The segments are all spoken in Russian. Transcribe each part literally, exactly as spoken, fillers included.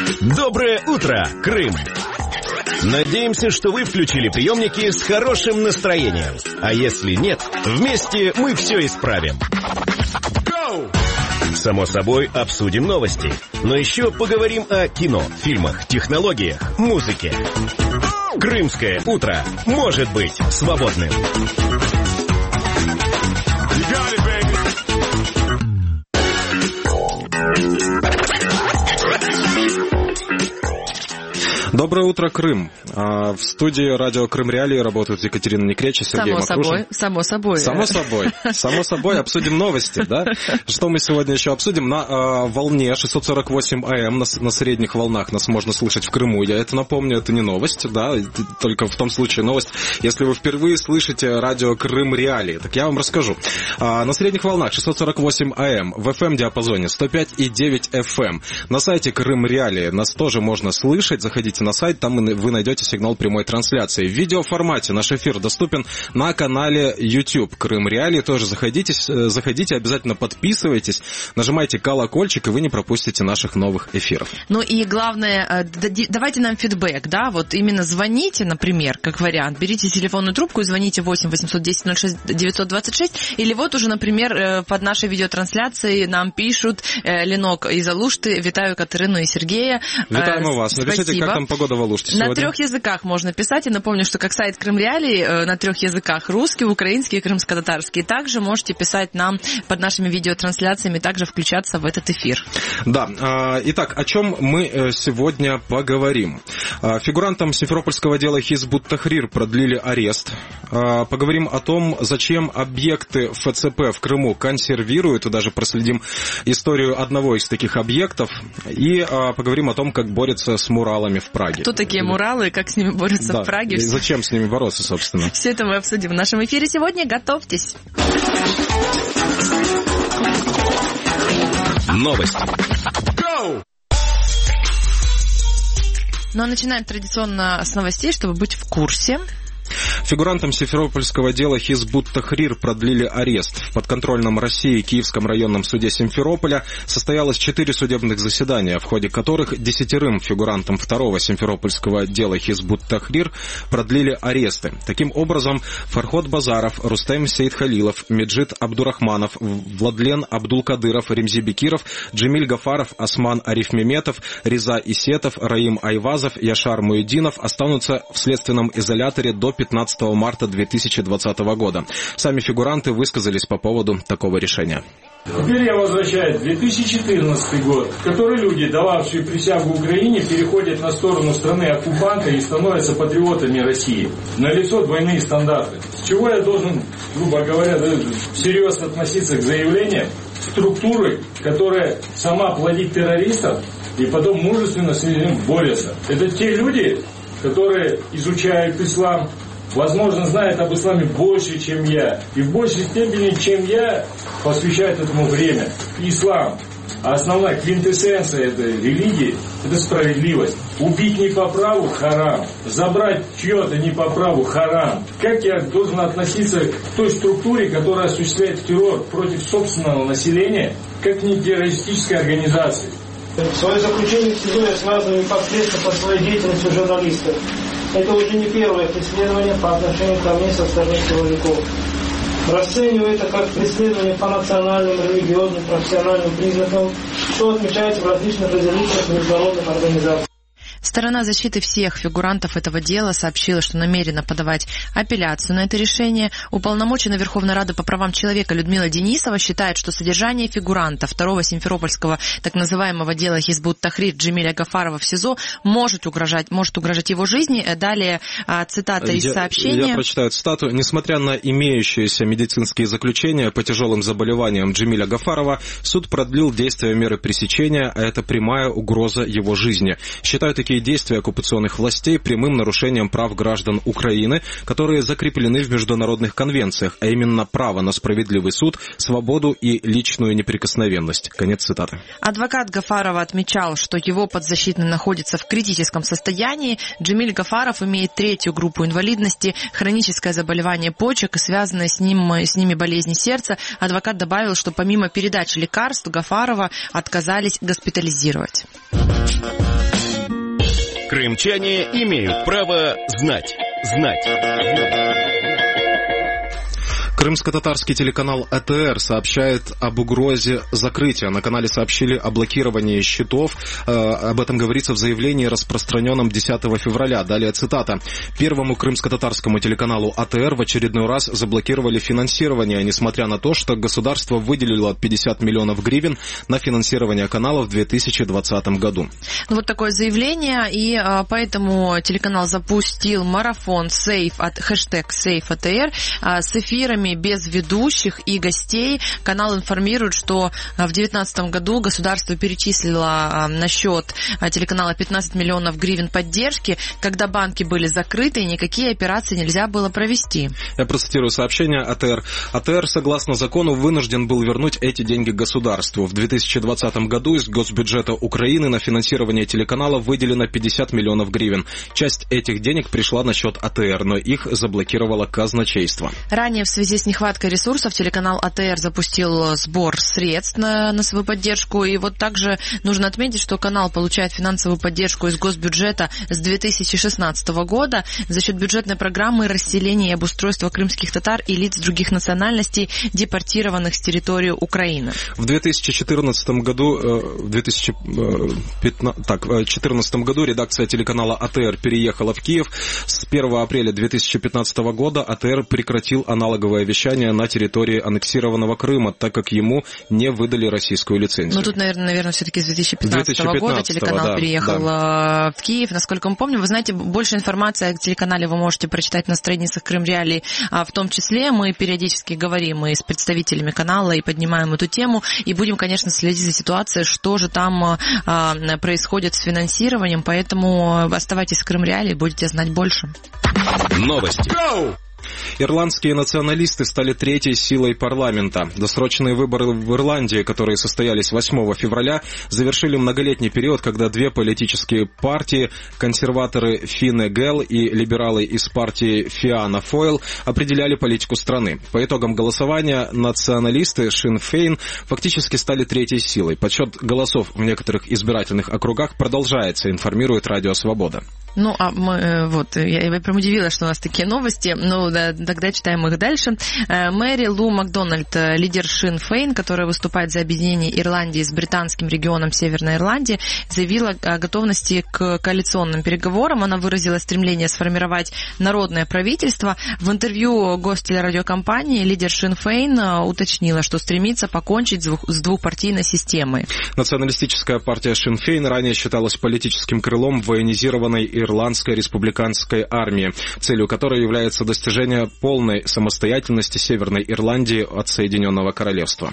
Доброе утро, Крым! Надеемся, что вы включили приемники с хорошим настроением. А если нет, вместе мы все исправим. Go! Само собой, обсудим новости. Но еще поговорим о кино, фильмах, технологиях, музыке. Крымское утро может быть свободным. Доброе утро, Крым. В студии радио Крым Реалии работают Екатерина Некреч и Сергей Само Макрушин. собой, само собой. Само собой. Само собой. Обсудим новости, да? Что мы сегодня еще обсудим? На э, волне шестьсот сорок восемь АМ, на, на средних волнах нас можно слышать в Крыму. Я это напомню, это не новость, да? Только в том случае новость, если вы впервые слышите радио Крым Реалии. Так я вам расскажу. А, на средних волнах шестьсот сорок восемь АМ, в эф эм-диапазоне сто пять и девять эф эм. На сайте Крым Реалии нас тоже можно слышать. Заходите на сайт, там вы найдете сигнал прямой трансляции. В видеоформате наш эфир доступен на канале YouTube Крым Реалии. Тоже заходите, заходите, обязательно подписывайтесь, нажимайте колокольчик, и вы не пропустите наших новых эфиров. Ну и главное, давайте нам фидбэк, да, вот именно звоните, например, как вариант, берите телефонную трубку и звоните восемь восемьсот десять ноль шесть девятьсот двадцать шесть, или вот уже, например, под нашей видеотрансляцией нам пишут Ленок из Алушты, вітаю Катерину и Сергея. Витаем вас. Напишите, Спасибо. как там погода в Алуште сегодня. сегодня. На трех языках можно писать. Я напомню, что как сайт Крым Реалии на трех языках: русский, украинский и крымско-татарский. Также можете писать нам под нашими видеотрансляциями, также включаться в этот эфир. Да. Итак, о чем мы сегодня поговорим? Фигурантам симферопольского дела Хизбут Тахрир продлили арест. Поговорим о том, зачем объекты эф цэ пэ в Крыму консервируют, и даже проследим историю одного из таких объектов. И поговорим о том, как борются с муралами в Праге. Кто такие муралы, как с ними борются да. в Праге? И зачем с ними бороться, собственно? Все это мы обсудим в нашем эфире сегодня. Готовьтесь. Новости. Go! Ну а начинаем традиционно с новостей, чтобы быть в курсе. Фигурантам симферопольского дела Хизбут Тахрир продлили арест. В подконтрольном России Киевском районном суде Симферополя состоялось четыре судебных заседания, в ходе которых десятерым фигурантам второго симферопольского дела Хизбут Тахрир продлили аресты. Таким образом, Фарход Базаров, Рустем Сейдхалилов, Меджид Абдурахманов, Владлен Абдулкадыров, Ремзи Бекиров, Джемиль Гафаров, Осман Арифмеметов, Риза Исетов, Раим Айвазов, Яшар Муединов останутся в следственном изоляторе до пятнадцатого марта две тысячи двадцатого года. Сами фигуранты высказались по поводу такого решения. Теперь я возвращаюсь в две тысячи четырнадцатый год, в который люди, дававшие присягу Украине, переходят на сторону страны-оккупанта и становятся патриотами России. Налицо двойные стандарты. С чего я должен, грубо говоря, серьезно относиться к заявлениям структуры, которая сама плодит террористов и потом мужественно с ним борется. Это те люди, которые изучают ислам, возможно, знают об исламе больше, чем я. И в большей степени, чем я, посвящают этому время. Ислам. А основная квинтэссенция этой религии – это справедливость. Убить не по праву – харам. Забрать чье-то не по праву – харам. Как я должен относиться к той структуре, которая осуществляет террор против собственного населения, как не террористической организации? Свое заключение в СИЗО я связываю непосредственно по своей деятельности журналистов. Это уже не первое преследование по отношению ко мне со стороны силовиков. Расцениваю это как преследование по национальным, религиозным, профессиональным признакам, что отмечается в различных резолюциях международных организаций. Сторона защиты всех фигурантов этого дела сообщила, что намерена подавать апелляцию на это решение. Уполномоченная Верховной Рады по правам человека Людмила Денисова считает, что содержание фигуранта второго симферопольского так называемого дела Хизбут Тахрир Джемиля Гафарова в СИЗО может угрожать, может угрожать его жизни. Далее цитата из я, сообщения. Я прочитаю цитату. Несмотря на имеющиеся медицинские заключения по тяжелым заболеваниям Джемиля Гафарова, суд продлил действие меры пресечения, а это прямая угроза его жизни. Считаю такие действия оккупационных властей прямым нарушением прав граждан Украины, которые закреплены в международных конвенциях, а именно право на справедливый суд, свободу и личную неприкосновенность. Конец цитаты. Адвокат Гафарова отмечал, что его подзащитный находится в критическом состоянии. Джемиль Гафаров имеет третью группу инвалидности, хроническое заболевание почек и связанные с, ним, с ними болезни сердца. Адвокат добавил, что помимо передачи лекарств Гафарова отказались госпитализировать. Крымчане имеют право знать. Знать. Крымско-татарский телеканал А Т Р сообщает об угрозе закрытия. На канале сообщили о блокировании счетов. Об этом говорится в заявлении, распространенном десятого февраля. Далее цитата. Первому крымско-татарскому телеканалу А Т Р в очередной раз заблокировали финансирование, несмотря на то, что государство выделило пятьдесят миллионов гривен на финансирование канала в две тысячи двадцатом году. Ну, вот такое заявление, и а, поэтому телеканал запустил марафон сейф от хэштег сейф А Т Р а, с эфирами без ведущих и гостей. Канал информирует, что в две тысячи девятнадцатом году государство перечислило на счет телеканала пятнадцать миллионов гривен поддержки, когда банки были закрыты и никакие операции нельзя было провести. Я процитирую сообщение А Т Р. А Т Р, согласно закону, вынужден был вернуть эти деньги государству. В две тысячи двадцатом году из госбюджета Украины на финансирование телеканала выделено пятьдесят миллионов гривен. Часть этих денег пришла на счет А Т Р, но их заблокировало казначейство. Ранее в связи с нехваткой ресурсов телеканал А Т Р запустил сбор средств на, на свою поддержку. И вот также нужно отметить, что канал получает финансовую поддержку из госбюджета с две тысячи шестнадцатого года за счет бюджетной программы расселения и обустройства крымских татар и лиц других национальностей, депортированных с территории Украины. В две тысячи четырнадцатом году, в две тысячи четырнадцатом году редакция телеканала А Т Р переехала в Киев. С первого апреля две тысячи пятнадцатого года А Т Р прекратил аналоговое вещание на территории аннексированного Крыма, так как ему не выдали российскую лицензию. Ну, тут, наверное, наверное все-таки с две тысячи пятнадцатого года телеканал да, переехал да. в Киев. Насколько мы помним, вы знаете, больше информации о телеканале вы можете прочитать на страницах Крым Реалий, а в том числе мы периодически говорим и с представителями канала, и поднимаем эту тему, и будем, конечно, следить за ситуацией, что же там а, происходит с финансированием, поэтому оставайтесь в Крым Реалий, будете знать больше. Новости. Ирландские националисты стали третьей силой парламента. Досрочные выборы в Ирландии, которые состоялись восьмого февраля, завершили многолетний период, когда две политические партии, консерваторы Фине Гэл и либералы из партии Фиана Фойл, определяли политику страны. По итогам голосования националисты Шин Фейн фактически стали третьей силой. Подсчет голосов в некоторых избирательных округах продолжается, информирует Радио Свобода. Ну, а мы, вот, я, я прям удивилась, что у нас такие новости. Ну, да, тогда читаем их дальше. Мэри Лу Макдональд, лидер Шин Фейн, которая выступает за объединение Ирландии с британским регионом Северной Ирландии, заявила о готовности к коалиционным переговорам. Она выразила стремление сформировать народное правительство. В интервью гостелерадиокомпании лидер Шин Фейн уточнила, что стремится покончить с, двух, с двухпартийной системой. Националистическая партия Шин Фейн ранее считалась политическим крылом военизированной Ирландской республиканской армии, целью которой является достижение полной самостоятельности Северной Ирландии от Соединенного Королевства.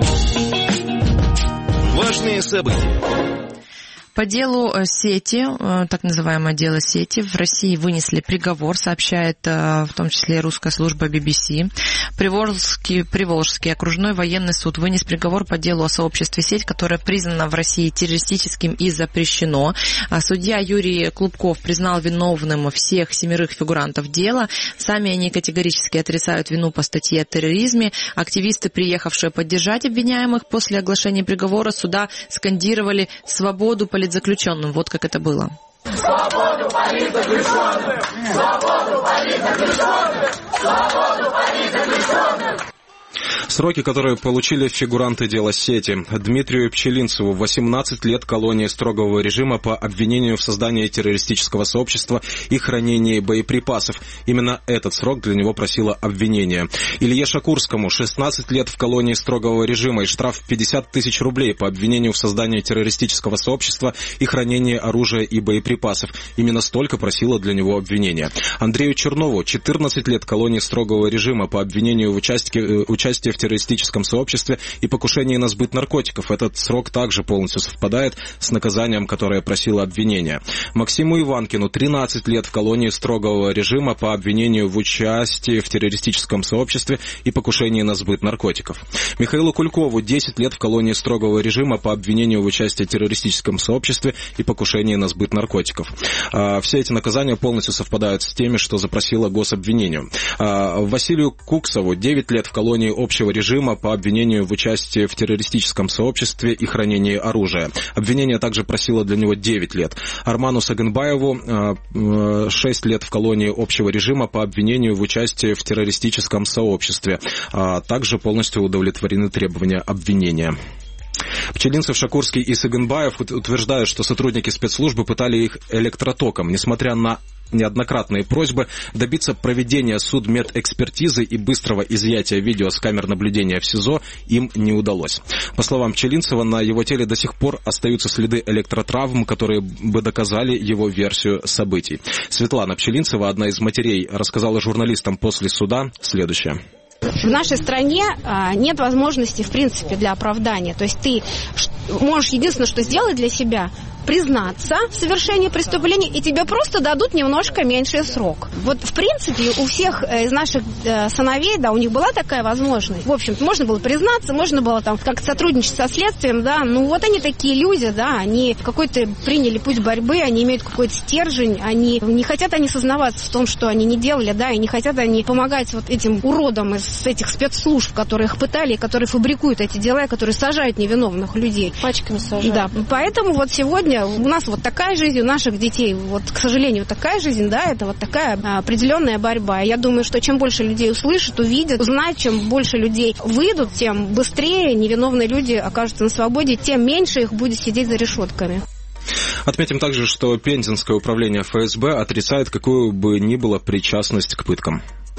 Важные события. По делу сети, так называемое дело сети, в России вынесли приговор, сообщает в том числе русская служба би би си. Приволжский, Приволжский окружной военный суд вынес приговор по делу о сообществе сеть, которое признано в России террористическим и запрещено. Судья Юрий Клубков признал виновным всех семерых фигурантов дела. Сами они категорически отрицают вину по статье о терроризме. Активисты, приехавшие поддержать обвиняемых после оглашения приговора суда, скандировали «Свободу политзаключенным». Вот как это было. Свободу политзаключенным! Свободу политзаключенным! Свободу политзаключенным! Сроки, которые получили фигуранты дела сети. Дмитрию Пчелинцеву восемнадцать лет колонии строгого режима по обвинению в создании террористического сообщества и хранении боеприпасов. Именно этот срок для него просило обвинение. Илье Шакурскому шестнадцать лет в колонии строгого режима и штраф пятьдесят тысяч рублей по обвинению в создании террористического сообщества и хранении оружия и боеприпасов. Именно столько просило для него обвинение. Андрею Чернову четырнадцать лет колонии строгого режима по обвинению в участии, участии в террористическом сообществе и покушении на сбыт наркотиков. Этот срок также полностью совпадает с наказанием, которое просило обвинение. Максиму Иванкину тринадцать лет в колонии строгого режима по обвинению в участии в террористическом сообществе и покушении на сбыт наркотиков. Михаилу Кулькову десять лет в колонии строгого режима по обвинению в участии в террористическом сообществе и покушении на сбыт наркотиков. Все эти наказания полностью совпадают с теми, что запросило гособвинение. Василию Куксову девять лет в колонии общего режима по обвинению в участии в террористическом сообществе и хранении оружия. Обвинение также просило для него девять лет. Арману Сагынбаеву шесть лет в колонии общего режима по обвинению в участии в террористическом сообществе. Также полностью удовлетворены требования обвинения. Пчелинцев, Шакурский и Сагынбаев утверждают, что сотрудники спецслужбы пытали их электротоком, несмотря на неоднократные просьбы добиться проведения судмедэкспертизы и быстрого изъятия видео с камер наблюдения в СИЗО им не удалось. По словам Пчелинцева, на его теле до сих пор остаются следы электротравм, которые бы доказали его версию событий. Светлана Пчелинцева, одна из матерей, рассказала журналистам после суда следующее. В нашей стране а, нет возможности, в принципе, для оправдания. То есть ты можешь единственное, что сделать для себя, признаться в совершении преступления, и тебе просто дадут немножко меньший срок. Вот, в принципе, у всех из наших э, сыновей, да, у них была такая возможность. В общем, можно было признаться, можно было там как-то сотрудничать со следствием, да. Ну, вот они такие люди, да, они какой-то приняли путь борьбы, они имеют какой-то стержень, они не хотят они сознаваться в том, что они не делали, да, и не хотят они помогать вот этим уродам из этих спецслужб, которые их пытали, которые фабрикуют эти дела, которые сажают невиновных людей. Пачками сажают. Да, поэтому вот сегодня у нас вот такая жизнь, у наших детей, вот, к сожалению, такая жизнь, да, это вот такая определенная борьба. Я думаю, что чем больше людей услышат, увидят, узнают, чем больше людей выйдут, тем быстрее невиновные люди окажутся на свободе, тем меньше их будет сидеть за решетками. Отметим также, что Пензенское управление эф эс бэ отрицает какую бы ни было причастность к пыткам.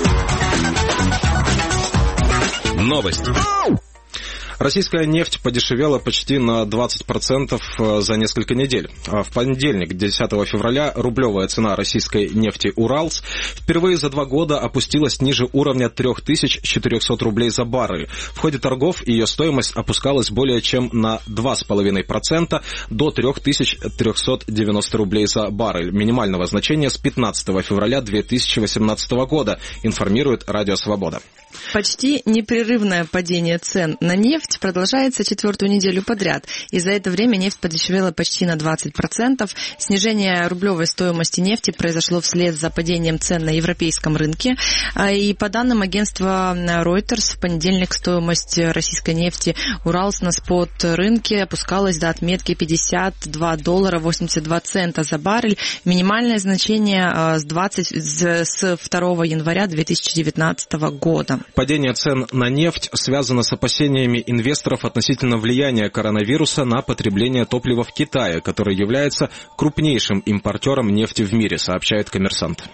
Новость. Российская нефть подешевела почти на двадцать процентов за несколько недель. В понедельник, десятого февраля, рублевая цена российской нефти «Уралс» впервые за два года опустилась ниже уровня три тысячи четыреста рублей за баррель. В ходе торгов ее стоимость опускалась более чем на два целых пять десятых процента до три тысячи триста девяносто рублей за баррель. Минимального значения с пятнадцатого февраля две тысячи восемнадцатого года, информирует Радио Свобода. Почти непрерывное падение цен на нефть продолжается четвертую неделю подряд, и за это время нефть подешевела почти на двадцать процентов. Снижение рублевой стоимости нефти произошло вслед за падением цен на европейском рынке, и по данным агентства Reuters, в понедельник стоимость российской нефти «Уралс» на спот-рынке опускалась до отметки пятьдесят два доллара восемьдесят два цента за баррель, минимальное значение с, двадцать, с второго января две тысячи девятнадцатого года. Падение цен на нефть связано с опасениями инвесторов относительно влияния коронавируса на потребление топлива в Китае, который является крупнейшим импортером нефти в мире, сообщает «Коммерсант».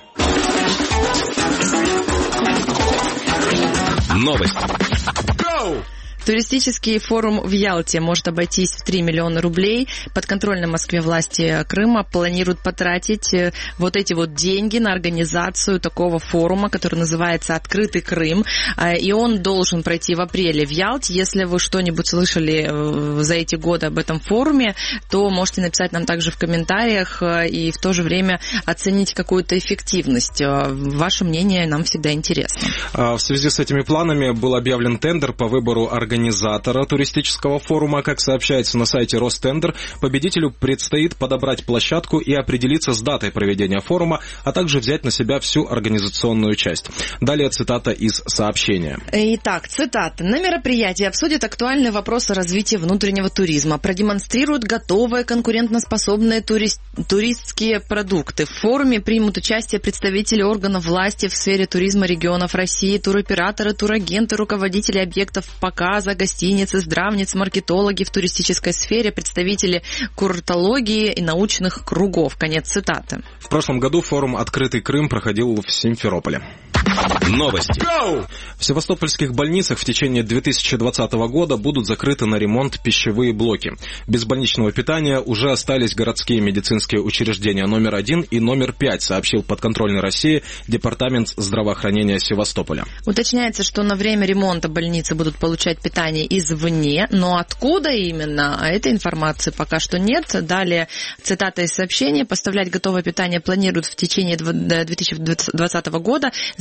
Новость. Туристический форум в Ялте может обойтись в три миллиона рублей. Подконтрольные Москве власти Крыма планируют потратить вот эти вот деньги на организацию такого форума, который называется «Открытый Крым». И он должен пройти в апреле в Ялте. Если вы что-нибудь слышали за эти годы об этом форуме, то можете написать нам также в комментариях и в то же время оценить какую-то эффективность. Ваше мнение нам всегда интересно. В связи с этими планами был объявлен тендер по выбору организации организатора туристического форума. Как сообщается на сайте Ростендер, победителю предстоит подобрать площадку и определиться с датой проведения форума, а также взять на себя всю организационную часть. Далее цитата из сообщения. Итак, цитата. На мероприятии обсудят актуальные вопросы развития внутреннего туризма, продемонстрируют готовые конкурентоспособные турист... туристские продукты. В форуме примут участие представители органов власти в сфере туризма регионов России, туроператоры, турагенты, руководители объектов показа, гостиницы, здравниц, маркетологи в туристической сфере, представители курортологии и научных кругов. Конец цитаты. В прошлом году форум «Открытый Крым» проходил в Симферополе. Новости. В севастопольских больницах в течение две тысячи двадцатого года будут закрыты на ремонт пищевые блоки. Без больничного питания уже остались городские медицинские учреждения номер один и номер пять, сообщил подконтрольный России Департамент здравоохранения Севастополя. Уточняется, что на время ремонта больницы будут получать питание извне, но откуда именно, этой информации пока что нет. Далее цитата из сообщения. Поставлять готовое питание планируют в течение две тысячи двадцатого года. За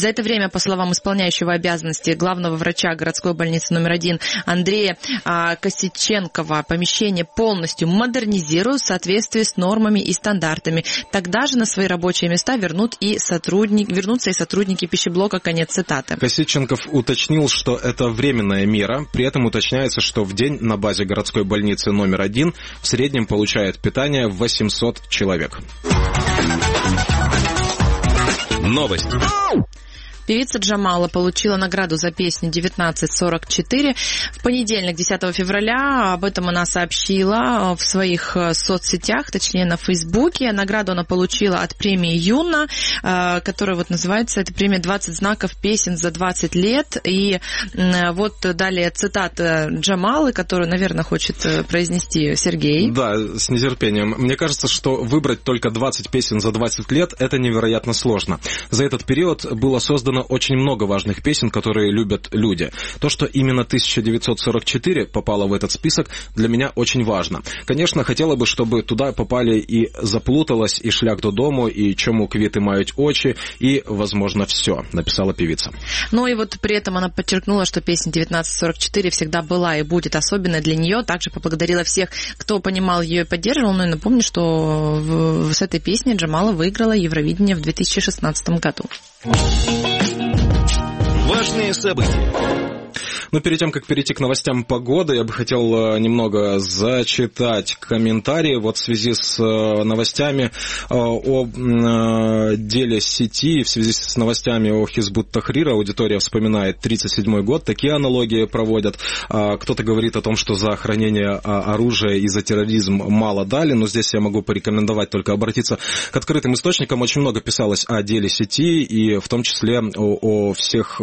За это время, по словам исполняющего обязанности главного врача городской больницы номер один Андрея а, Косиченкова, помещение полностью модернизируют в соответствии с нормами и стандартами. Тогда же на свои рабочие места вернут и сотрудник, вернутся и сотрудники пищеблока. Конец цитаты. Косиченков уточнил, что это временная мера. При этом уточняется, что в день на базе городской больницы номер один в среднем получает питание восемьсот человек. Новость. Певица Джамала получила награду за песню девятнадцать сорок четыре. В понедельник, десятого февраля, об этом она сообщила в своих соцсетях, точнее на Фейсбуке. Награду она получила от премии Юна, которая вот называется, это премия двадцать знаков песен за двадцать лет. И вот далее цитата Джамалы, которую, наверное, хочет произнести Сергей. Да, с нетерпением. Мне кажется, что выбрать только двадцать песен за двадцать лет – это невероятно сложно. За этот период было создано очень много важных песен, которые любят люди. То, что именно тысяча девятьсот сорок четыре попало в этот список, для меня очень важно. Конечно, хотела бы, чтобы туда попали и «Заплуталась», и «Шлях додому», и «Чому квіти мають очі», и, возможно, «Все», написала певица. Ну и вот при этом она подчеркнула, что песня девятнадцать сорок четыре всегда была и будет особенной для нее. Также поблагодарила всех, кто понимал ее и поддерживал. Ну и напомню, что в, с этой песней Джамала выиграла Евровидение в две тысячи шестнадцатом году. Важные события. Но перед тем, как перейти к новостям погоды, я бы хотел немного зачитать комментарии вот в связи с новостями о деле сети, в связи с новостями о Хизбут Тахрир. Аудитория вспоминает тридцать седьмой год, такие аналогии проводят. Кто-то говорит о том, что за хранение оружия и за терроризм мало дали, но здесь я могу порекомендовать только обратиться к открытым источникам. Очень много писалось о деле сети, и в том числе о, о всех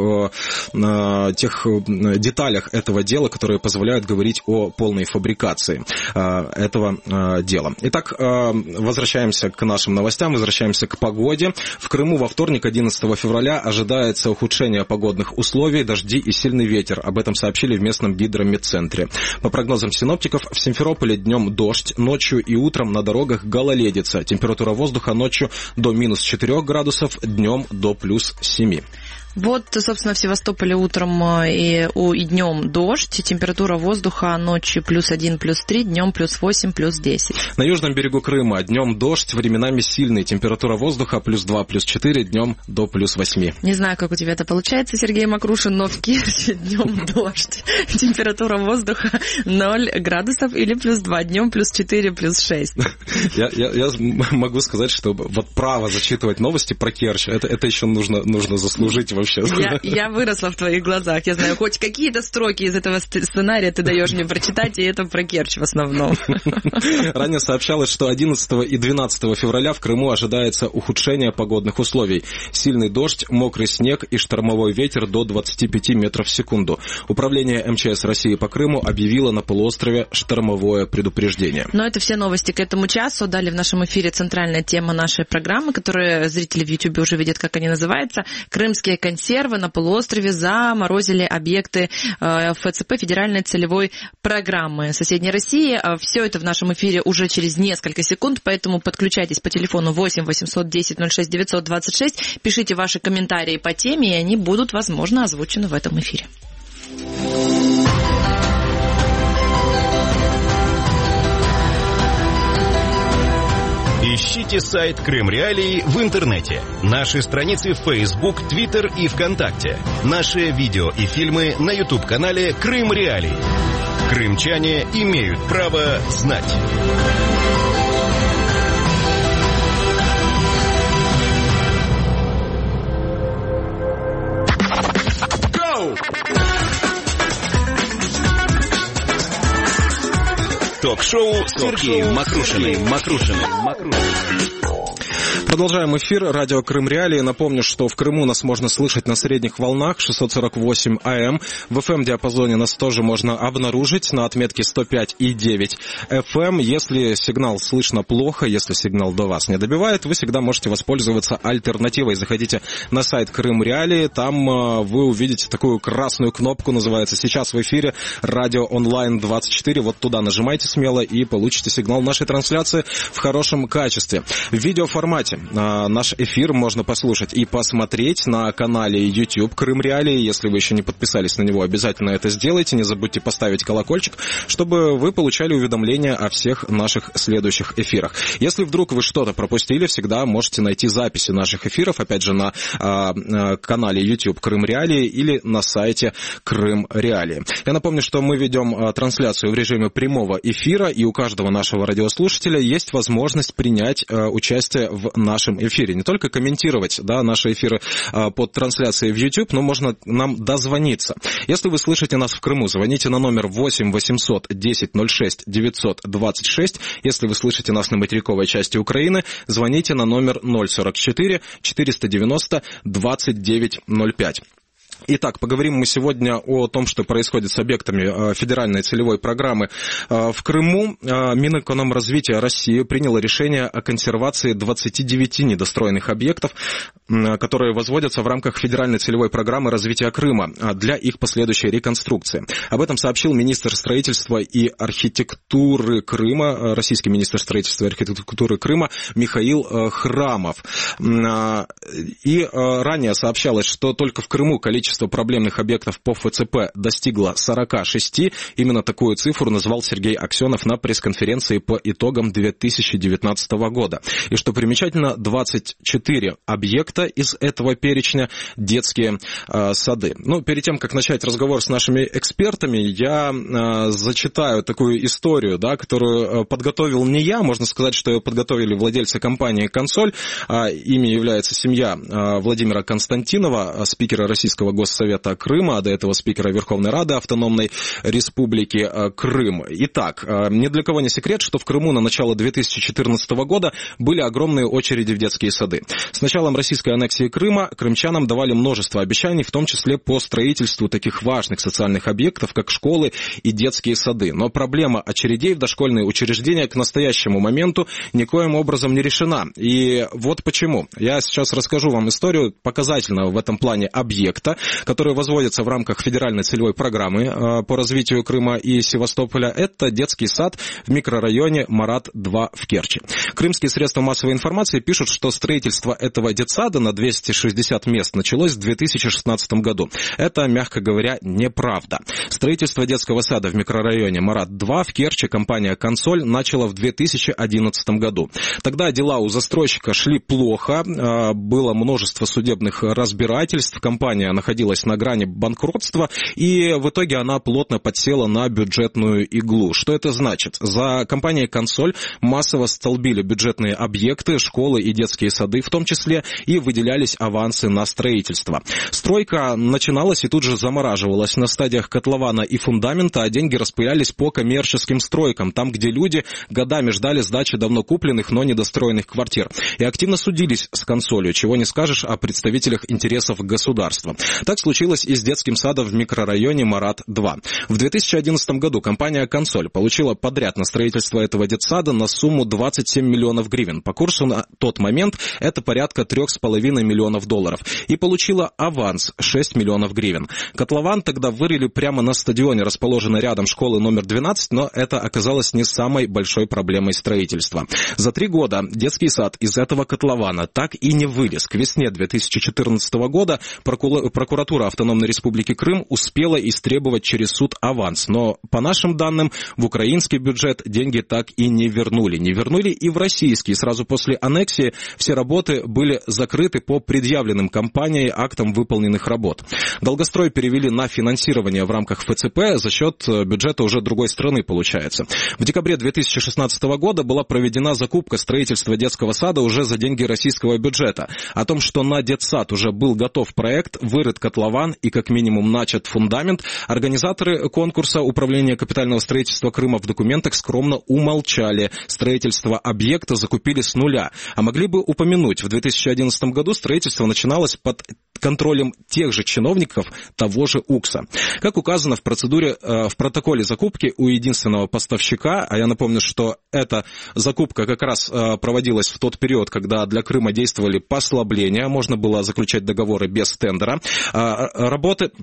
тех деталях этого дела, которые позволяют говорить о полной фабрикации этого дела. Итак, возвращаемся к нашим новостям, возвращаемся к погоде. В Крыму во вторник, одиннадцатого февраля, ожидается ухудшение погодных условий, дожди и сильный ветер. Об этом сообщили в местном гидромедцентре. По прогнозам синоптиков, в Симферополе днем дождь, ночью и утром на дорогах гололедица. Температура воздуха ночью до минус четырех градусов, днем до плюс семи. Вот, собственно, в Севастополе утром и, и днем дождь, температура воздуха ночью плюс один, плюс три, днем плюс восемь, плюс десять. На южном берегу Крыма днем дождь, временами сильный, температура воздуха плюс два, плюс четыре, днем до плюс восемь. Не знаю, как у тебя это получается, Сергей Макрушин, но в Киеве днем дождь, температура воздуха ноль градусов или плюс два, днем плюс четыре, плюс шесть. Я, я, я могу сказать, что вот право зачитывать новости про Керчь, это, это еще нужно, нужно заслужить вообще. Я, я выросла в твоих глазах. Я знаю, хоть какие-то строки из этого сценария ты даешь мне прочитать, и это про Керчь в основном. Ранее сообщалось, что одиннадцатого и двенадцатого февраля в Крыму ожидается ухудшение погодных условий. Сильный дождь, мокрый снег и штормовой ветер до двадцати пяти метров в секунду. Управление эм че эс России по Крыму объявило на полуострове штормовое предупреждение. Но это все новости к этому часу. Далее в нашем эфире центральная тема нашей программы, которую зрители в Ютубе уже видят, как они называются. Крымские консервы. Консервы на полуострове заморозили объекты эф цэ пэ федеральной целевой программы соседней России. Все это в нашем эфире уже через несколько секунд, поэтому подключайтесь по телефону восемь восемьсот десять ноль шесть девятьсот двадцать шесть, пишите ваши комментарии по теме, и они будут, возможно, озвучены в этом эфире. Ищите сайт Крым Реалии в интернете. Наши страницы в Facebook, Twitter и ВКонтакте. Наши видео и фильмы на YouTube-канале Крым Реалии. Крымчане имеют право знать. Go! Ток-шоу с Сергеем Макрушиным. Макрушиным. Продолжаем эфир. Радио Крым Реалии. Напомню, что в Крыму нас можно слышать на средних волнах шестьсот сорок восемь эй эм. В эф эм-диапазоне нас тоже можно обнаружить на отметке сто пять и девять эф эм. Если сигнал слышно плохо, если сигнал до вас не добивает, вы всегда можете воспользоваться альтернативой. Заходите на сайт Крым Реалии. Там вы увидите такую красную кнопку, называется «Сейчас в эфире», радио онлайн двадцать четыре. Вот туда нажимайте смело и получите сигнал нашей трансляции в хорошем качестве. В видеоформате Кстати, наш эфир можно послушать и посмотреть на канале YouTube Крым Реалии. Если вы еще не подписались на него, обязательно это сделайте. Не забудьте поставить колокольчик, чтобы вы получали уведомления о всех наших следующих эфирах. Если вдруг вы что-то пропустили, всегда можете найти записи наших эфиров, опять же, на а, канале YouTube Крым Реалии или на сайте Крым Реалии. Я напомню, что мы ведем а, трансляцию в режиме прямого эфира, и у каждого нашего радиослушателя есть возможность принять а, участие в нашем эфире. Не только комментировать, да, наши эфиры а, под трансляцией в YouTube, но можно нам дозвониться. Если вы слышите нас в Крыму, звоните на номер восемь восемьсот десять ноль шесть девятьсот двадцать шесть. Если вы слышите нас на материковой части Украины, звоните на номер ноль сорок четыре четыреста девяносто двадцать девять ноль пять. Итак, поговорим мы сегодня о том, что происходит с объектами федеральной целевой программы в Крыму. Минэкономразвития России приняло решение о консервации двадцати девяти недостроенных объектов, которые возводятся в рамках федеральной целевой программы развития Крыма для их последующей реконструкции. Об этом сообщил министр строительства и архитектуры Крыма, российский министр строительства и архитектуры Крыма Михаил Храмов. И ранее сообщалось, что только в Крыму количество Количество проблемных объектов по эф цэ пэ достигло сорока шести. Именно такую цифру назвал Сергей Аксенов на пресс-конференции по итогам две тысячи девятнадцатого года. И что примечательно, двадцать четыре объекта из этого перечня детские э, сады. Ну, перед тем, как начать разговор с нашими экспертами, я э, зачитаю такую историю, да, которую подготовил не я, можно сказать, что ее подготовили владельцы компании «Консоль». Э, ими является семья э, Владимира Константинова, спикера Российского Госсовета Крыма, а до этого спикера Верховной Рады Автономной Республики Крым. Итак, ни для кого не секрет, что в Крыму на начало две тысячи четырнадцатого года были огромные очереди в детские сады. С началом российской аннексии Крыма крымчанам давали множество обещаний, в том числе по строительству таких важных социальных объектов, как школы и детские сады. Но проблема очередей в дошкольные учреждения к настоящему моменту никоим образом не решена. И вот почему. Я сейчас расскажу вам историю показательного в этом плане объекта, которые возводятся в рамках федеральной целевой программы по развитию Крыма и Севастополя. Это детский сад в микрорайоне Марат-два в Керчи. Крымские средства массовой информации пишут, что строительство этого детсада на двести шестьдесят мест началось в две тысячи шестнадцатом году. Это, мягко говоря, неправда. Строительство детского сада в микрорайоне Марат-два в Керчи компания «Консоль» начала в две тысячи одиннадцатом году. Тогда дела у застройщика шли плохо, было множество судебных разбирательств, компания находилась на грани банкротства, и в итоге она плотно подсела на бюджетную иглу. Что это значит? За компанией «Консоль» массово столбили бюджетные объекты, школы и детские сады в том числе, и выделялись авансы на строительство. Стройка начиналась и тут же замораживалась на стадиях котлована и фундамента, а деньги распылялись по коммерческим стройкам, там, где люди годами ждали сдачи давно купленных, но недостроенных квартир. И активно судились с «Консолью», чего не скажешь о представителях интересов государства. Так случилось и с детским садом в микрорайоне Марат-два. В две тысячи одиннадцатом году компания «Консоль» получила подряд на строительство этого детсада на сумму двадцать семь миллионов гривен. По курсу на тот момент это порядка три с половиной миллионов долларов. И получила аванс шесть миллионов гривен. Котлован тогда вырыли прямо на стадионе, расположенной рядом школы номер двенадцать, но это оказалось не самой большой проблемой строительства. За три года детский сад из этого котлована так и не вылез. К весне две тысячи четырнадцатого года прокуратура Автономной Республики Крым успела истребовать через суд аванс, но, по нашим данным, в украинский бюджет деньги так и не вернули. Не вернули и в российский. Сразу после аннексии все работы были закрыты по предъявленным компанией актам выполненных работ. Долгострой перевели на финансирование в рамках эф цэ пэ за счет бюджета уже другой страны, получается. В декабре две тысячи шестнадцатого года была проведена закупка строительства детского сада уже за деньги российского бюджета. О том, что на детсад уже был готов проект, вырыт котлован и как минимум начат фундамент, организаторы конкурса Управления капитального строительства Крыма в документах скромно умолчали. Строительство объекта закупили с нуля. А могли бы упомянуть, в две тысячи одиннадцатом году строительство начиналось под контролем тех же чиновников того же УКСа. Как указано в процедуре, в протоколе закупки у единственного поставщика, а я напомню, что эта закупка как раз проводилась в тот период, когда для Крыма действовали послабления, можно было заключать договоры без тендера, работы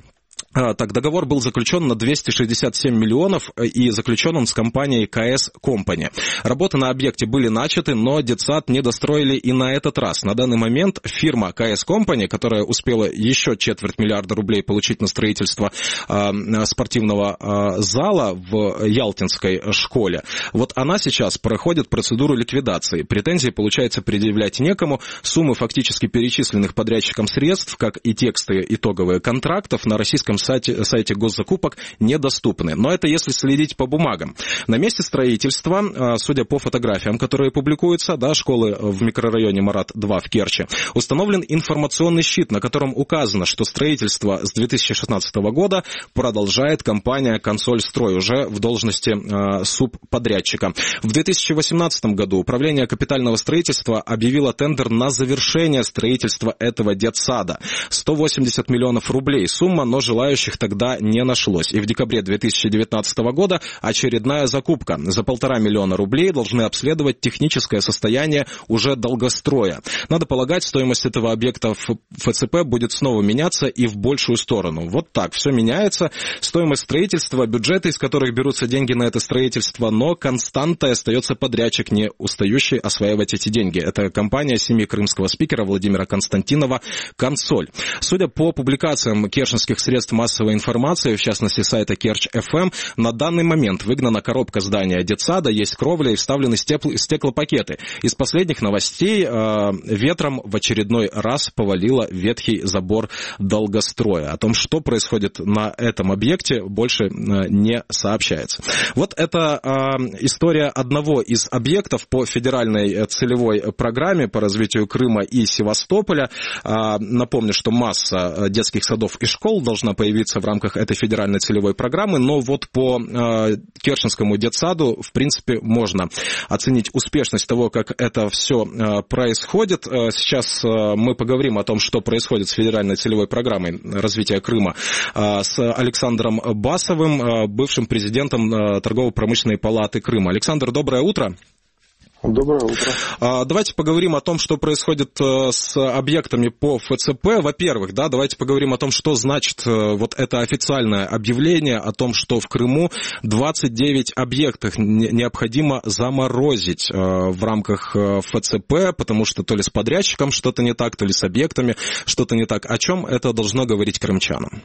Так, договор был заключен на двести шестьдесят семь миллионов, и заключен он с компанией КС Company. Работы на объекте были начаты, но детсад не достроили и на этот раз. На данный момент фирма КС Company, которая успела еще четверть миллиарда рублей получить на строительство э, спортивного э, зала в Ялтинской школе, вот она сейчас проходит процедуру ликвидации. Претензии, получается, предъявлять некому. Суммы фактически перечисленных подрядчикам средств, как и тексты итоговые контрактов, на российском сайте, сайте госзакупок недоступны. Но это если следить по бумагам. На месте строительства, судя по фотографиям, которые публикуются, да, школы в микрорайоне Марат-два в Керчи, установлен информационный щит, на котором указано, что строительство с две тысячи шестнадцатого года продолжает компания «Консольстрой» уже в должности э, субподрядчика. В две тысячи восемнадцатом году Управление капитального строительства объявило тендер на завершение строительства этого детсада. сто восемьдесят миллионов рублей сумма, но желающих тогда не нашлось. И в декабре две тысячи девятнадцатого года очередная закупка. За полтора миллиона рублей должны обследовать техническое состояние уже долгостроя. Надо полагать, стоимость этого объекта в ФЦП будет снова меняться и в большую сторону. Вот так, все меняется. Стоимость строительства, бюджеты, из которых берутся деньги на это строительство, но константой остается подрядчик, не устающий осваивать эти деньги. Это компания семьи крымского спикера Владимира Константинова «Консоль». Судя по публикациям керченских средств массовой информации, в частности сайта Керчь эф эм, на данный момент выгнана коробка здания детсада, есть кровля и вставлены стекло- стеклопакеты. Из последних новостей э, ветром в очередной раз повалило ветхий забор долгостроя. О том, что происходит на этом объекте, больше э, не сообщается. Вот это э, история одного из объектов по федеральной целевой программе по развитию Крыма и Севастополя. Э, напомню, что масса детских садов и школ должна появиться в рамках этой федеральной целевой программы, но вот по э, Керченскому детсаду, в принципе, можно оценить успешность того, как это все э, происходит. Э, сейчас э, мы поговорим о том, что происходит с федеральной целевой программой развития Крыма э, с Александром Басовым, э, бывшим президентом э, Торгово-промышленной палаты Крыма. Александр, доброе утро. Доброе утро. Давайте поговорим о том, что происходит с объектами по ФЦП. Во-первых, да, давайте поговорим о том, что значит вот это официальное объявление о том, что в Крыму двадцать девять объектов необходимо заморозить в рамках ФЦП, потому что то ли с подрядчиком что-то не так, то ли с объектами что-то не так. О чем это должно говорить крымчанам?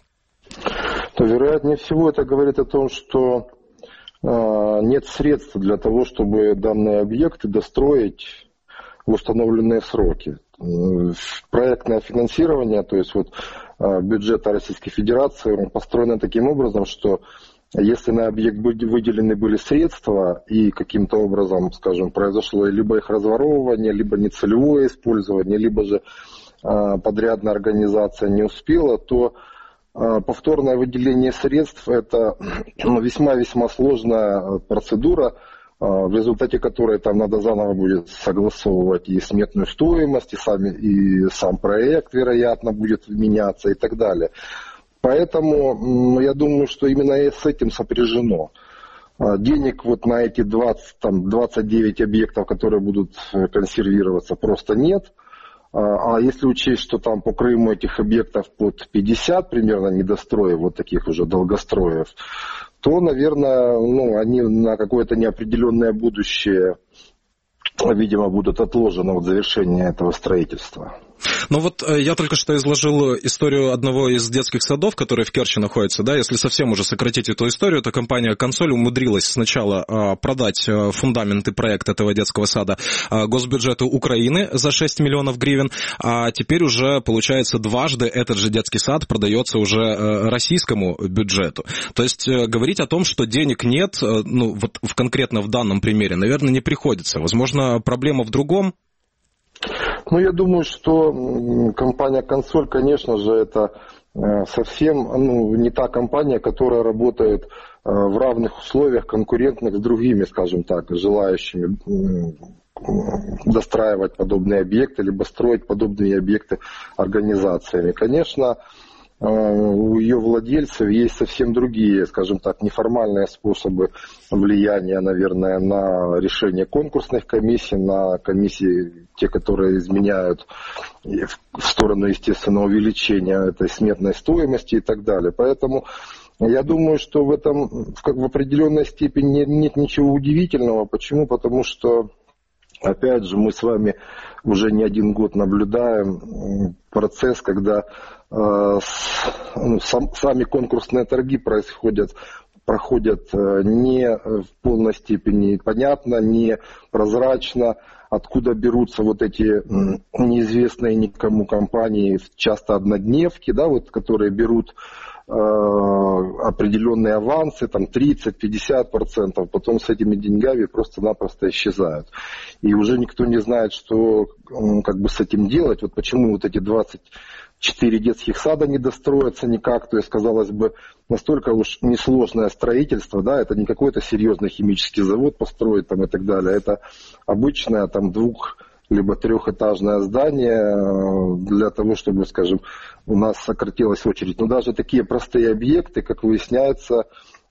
То, вероятнее всего, это говорит о том, что нет средств для того, чтобы данные объекты достроить в установленные сроки. Проектное финансирование, то есть вот бюджета Российской Федерации, он построено таким образом, что если на объект выделены были средства и каким-то образом, скажем, произошло либо их разворовывание, либо нецелевое использование, либо же подрядная организация не успела, то повторное выделение средств – это весьма-весьма сложная процедура, в результате которой там надо заново будет согласовывать и сметную стоимость, и, сами, и сам проект, вероятно, будет меняться и так далее. Поэтому я думаю, что именно с этим сопряжено. Денег вот на эти двадцать, там, двадцать девять объектов, которые будут консервироваться, просто нет. А если учесть, что там по Крыму этих объектов под пятьдесят примерно недостроев, вот таких уже долгостроев, то, наверное, ну, они на какое-то неопределенное будущее, видимо, будут отложены от завершения этого строительства. Ну вот я только что изложил историю одного из детских садов, который в Керчи находится, да, если совсем уже сократить эту историю, то компания «Консоль» умудрилась сначала продать фундамент и проект этого детского сада госбюджету Украины за шесть миллионов гривен, а теперь уже, получается, дважды этот же детский сад продается уже российскому бюджету. То есть говорить о том, что денег нет, ну вот конкретно в данном примере, наверное, не приходится. Возможно, проблема в другом? Ну, я думаю, что компания «Консоль», конечно же, это совсем ну, не та компания, которая работает в равных условиях, конкурентных с другими, скажем так, желающими достраивать подобные объекты, либо строить подобные объекты организациями. Конечно, у ее владельцев есть совсем другие, скажем так, неформальные способы влияния, наверное, на решение конкурсных комиссий, на комиссии, те, которые изменяют в сторону, естественно, увеличения этой сметной стоимости и так далее. Поэтому я думаю, что в этом в определенной степени нет ничего удивительного. Почему? Потому что, опять же, мы с вами уже не один год наблюдаем процесс, когда э, с, ну, сам, сами конкурсные торги происходят, проходят э, не в полной степени понятно, не прозрачно, откуда берутся вот эти э, неизвестные никому компании, часто однодневки, да, вот, которые берут э, определенные авансы, там тридцать-пятьдесят процентов, потом с этими деньгами просто-напросто исчезают. И уже никто не знает, что как бы с этим делать. Вот почему вот эти двадцать четыре детских сада не достроятся никак. То есть, казалось бы, настолько уж несложное строительство, да, это не какой-то серьезный химический завод построить там и так далее. Это обычное там двух либо трехэтажное здание для того, чтобы, скажем, у нас сократилась очередь. Но даже такие простые объекты, как выясняется,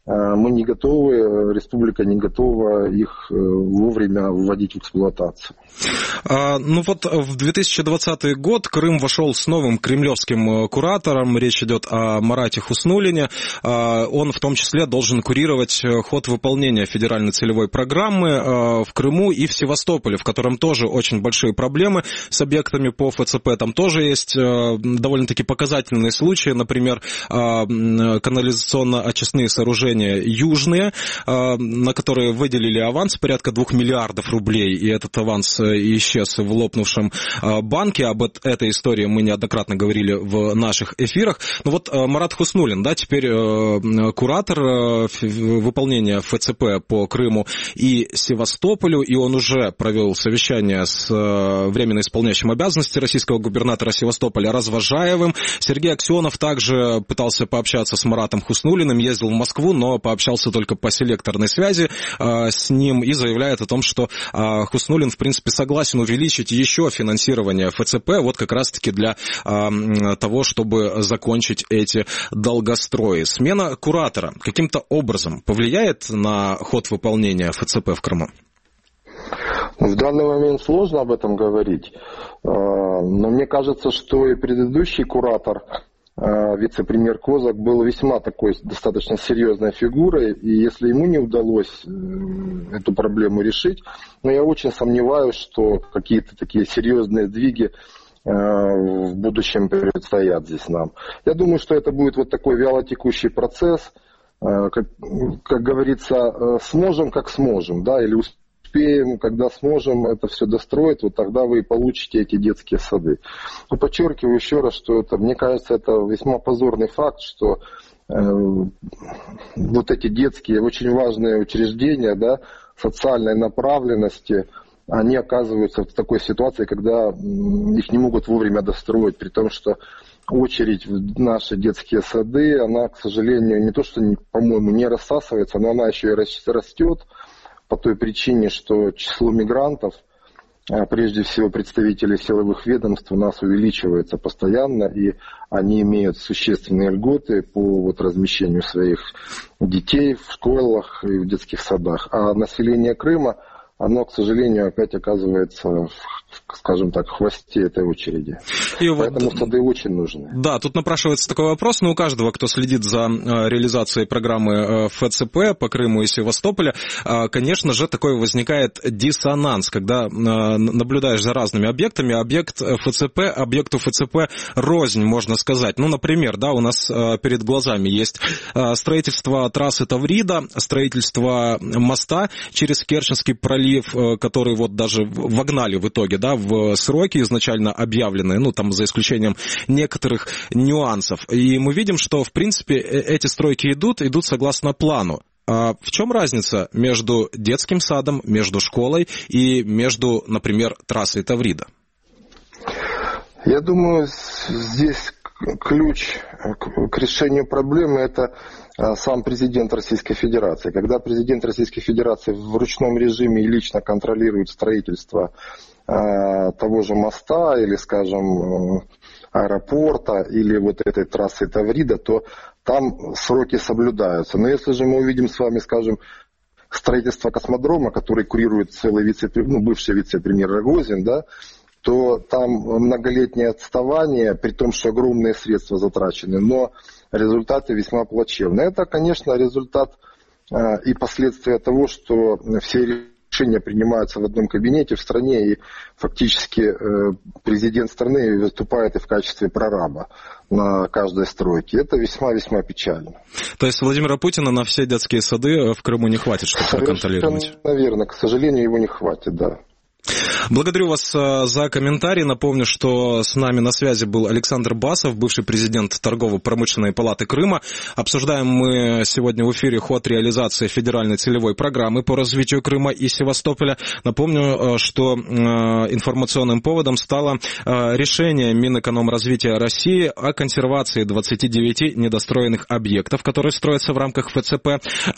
мы не готовы, республика не готова их вовремя вводить в эксплуатацию. А, ну вот в две тысячи двадцатый год Крым вошел с новым кремлевским куратором, речь идет о Марате Хуснуллине. А, он в том числе должен курировать ход выполнения федеральной целевой программы а, в Крыму и в Севастополе, в котором тоже очень большие проблемы с объектами по ФЦП. Там тоже есть а, довольно-таки показательные случаи, например, а, канализационно-очистные сооружения южные, на которые выделили аванс порядка двух миллиардов рублей, и этот аванс исчез в лопнувшем банке. Об этой истории мы неоднократно говорили в наших эфирах. Но вот Марат Хуснуллин, да, теперь куратор выполнения ФЦП по Крыму и Севастополю, и он уже провел совещание с временно исполняющим обязанности российского губернатора Севастополя Развожаевым. Сергей Аксенов также пытался пообщаться с Маратом Хуснуллиным, ездил в Москву, но пообщался только по селекторной связи э, с ним и заявляет о том, что э, Хуснуллин, в принципе, согласен увеличить еще финансирование ФЦП вот как раз-таки для э, того, чтобы закончить эти долгострои. Смена куратора каким-то образом повлияет на ход выполнения ФЦП в Крыму? В данный момент сложно об этом говорить, но мне кажется, что и предыдущий куратор, вице-премьер Козак, был весьма такой достаточно серьезной фигурой, и если ему не удалось эту проблему решить, но я очень сомневаюсь, что какие-то такие серьезные сдвиги в будущем предстоят здесь нам. Я думаю, что это будет вот такой вялотекущий процесс, как, как говорится, сможем, как сможем, да, или успеем. Успеем, когда сможем это все достроить, вот тогда вы получите эти детские сады. Но подчеркиваю еще раз, что это, мне кажется, это весьма позорный факт, что э, вот эти детские, очень важные учреждения, да, социальной направленности, они оказываются в такой ситуации, когда их не могут вовремя достроить, при том, что очередь в наши детские сады, она, к сожалению, не то, что, по-моему, не рассасывается, но она еще и растет. По той причине, что число мигрантов, прежде всего представителей силовых ведомств, у нас увеличивается постоянно, и они имеют существенные льготы по вот размещению своих детей в школах и в детских садах. А население Крыма, оно, к сожалению, опять оказывается в, скажем так, в хвосте этой очереди. И Поэтому вот, сады очень нужны. Да, тут напрашивается такой вопрос, но у каждого, кто следит за реализацией программы ФЦП по Крыму и Севастополю, конечно же, такой возникает диссонанс, когда наблюдаешь за разными объектами, объект ФЦП, объекту ФЦП рознь, можно сказать. Ну, например, да, у нас перед глазами есть строительство трассы Таврида, строительство моста через Керченский пролив, который вот даже вогнали в итоге, да, в сроки изначально объявленные, ну, там, за исключением некоторых нюансов. И мы видим, что, в принципе, эти стройки идут, идут согласно плану. А в чем разница между детским садом, между школой и между, например, трассой Таврида? Я думаю, здесь ключ к решению проблемы – это сам президент Российской Федерации. Когда президент Российской Федерации в ручном режиме и лично контролирует строительство того же моста или, скажем, аэропорта или вот этой трассы Таврида, то там сроки соблюдаются. Но если же мы увидим с вами, скажем, строительство космодрома, который курирует целый вице, ну, бывший вице-премьер Рогозин, да, то там многолетнее отставание, при том, что огромные средства затрачены, но результаты весьма плачевные. Это, конечно, результат э, и последствия того, что все решения принимаются в одном кабинете в стране, и фактически э, президент страны выступает и в качестве прораба на каждой стройке. Это весьма-весьма печально. То есть Владимира Путина на все детские сады в Крыму не хватит, чтобы проконтролировать? Наверное, к сожалению, его не хватит, да. Благодарю вас за комментарий. Напомню, что с нами на связи был Александр Басов, бывший президент Торгово-промышленной палаты Крыма. Обсуждаем мы сегодня в эфире ход реализации федеральной целевой программы по развитию Крыма и Севастополя. Напомню, что информационным поводом стало решение Минэкономразвития России о консервации двадцати девяти недостроенных объектов, которые строятся в рамках эф цэ пэ,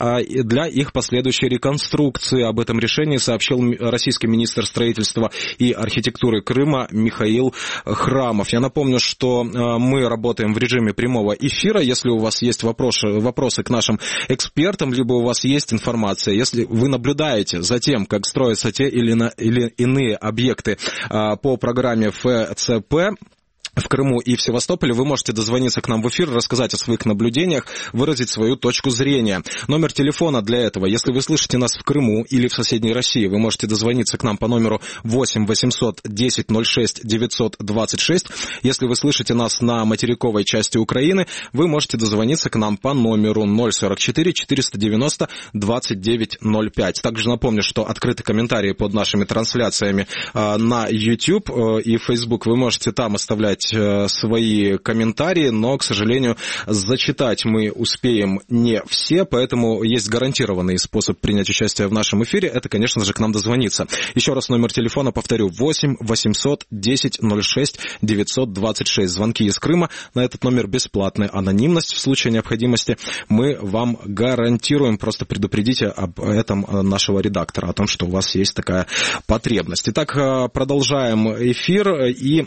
для их последующей реконструкции. Об этом решении сообщил российский министр строительства и архитектуры Крыма Михаил Храмов. Я напомню, что мы работаем в режиме прямого эфира. Если у вас есть вопросы, вопросы к нашим экспертам, либо у вас есть информация, если вы наблюдаете за тем, как строятся те или, на, или иные объекты по программе эф цэ пэ, в Крыму и в Севастополе, вы можете дозвониться к нам в эфир, рассказать о своих наблюдениях, выразить свою точку зрения. Номер телефона для этого, если вы слышите нас в Крыму или в соседней России, вы можете дозвониться к нам по номеру восемь восемьсот десять ноль шесть девятьсот двадцать шесть. Если вы слышите нас на материковой части Украины, вы можете дозвониться к нам по номеру ноль сорок четыре четыреста девяносто двадцать девять ноль пять. Также напомню, что открыты комментарии под нашими трансляциями на YouTube и Facebook. Вы можете там оставлять свои комментарии, но, к сожалению, зачитать мы успеем не все, поэтому есть гарантированный способ принять участие в нашем эфире, это, конечно же, к нам дозвониться. Еще раз номер телефона повторю, восемь восемьсот десять ноль шесть девятьсот двадцать шесть. Звонки из Крыма, на этот номер бесплатная анонимность в случае необходимости. Мы вам гарантируем, просто предупредите об этом нашего редактора, о том, что у вас есть такая потребность. Итак, продолжаем эфир и...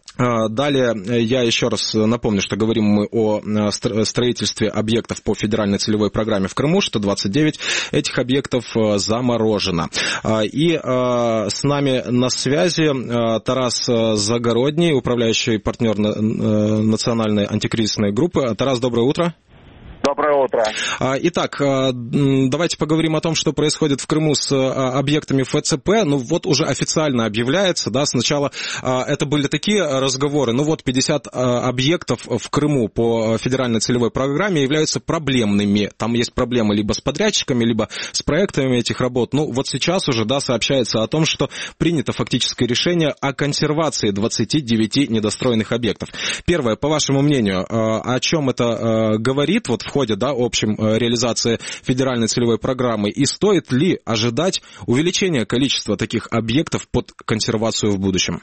Далее я еще раз напомню, что говорим мы о строительстве объектов по федеральной целевой программе в Крыму, что двадцать девять этих объектов заморожено. И с нами на связи Тарас Загородний, управляющий партнер национальной антикризисной группы. Тарас, доброе утро. Доброе утро. Итак, давайте поговорим о том, что происходит в Крыму с объектами эф цэ пэ. Ну вот уже официально объявляется, да, сначала это были такие разговоры, ну вот пятьдесят объектов в Крыму по федеральной целевой программе являются проблемными. Там есть проблемы либо с подрядчиками, либо с проектами этих работ. Ну вот сейчас уже, да, сообщается о том, что принято фактическое решение о консервации двадцати девяти недостроенных объектов. Первое, по вашему мнению, о чем это говорит вот в ходе, да, общем реализации федеральной целевой программы, и стоит ли ожидать увеличения количества таких объектов под консервацию в будущем?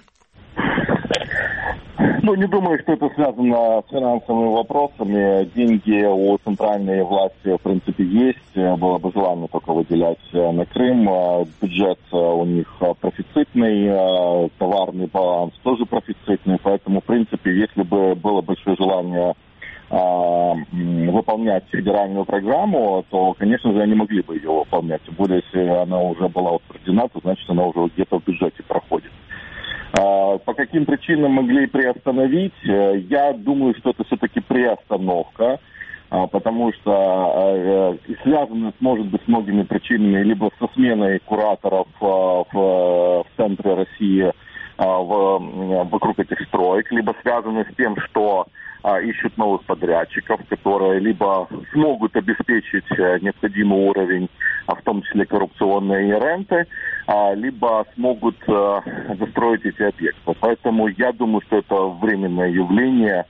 Ну, не думаю, что это связано с финансовыми вопросами. Деньги у центральной власти, в принципе, есть. Было бы желание только выделять на Крым. Бюджет у них профицитный, товарный баланс тоже профицитный. Поэтому, в принципе, если бы было большое желание выполнять федеральную программу, то, конечно же, они могли бы ее выполнять. Тем более, если она уже была утверждена, то значит, она уже где-то в бюджете проходит. По каким причинам могли приостановить? Я думаю, что это все-таки приостановка, потому что связано, может быть, с многими причинами, либо со сменой кураторов в, в центре России в, вокруг этих строек, либо связано с тем, что ищут новых подрядчиков, которые либо смогут обеспечить необходимый уровень, в том числе коррупционные ренты, либо смогут застроить эти объекты. Поэтому я думаю, что это временное явление,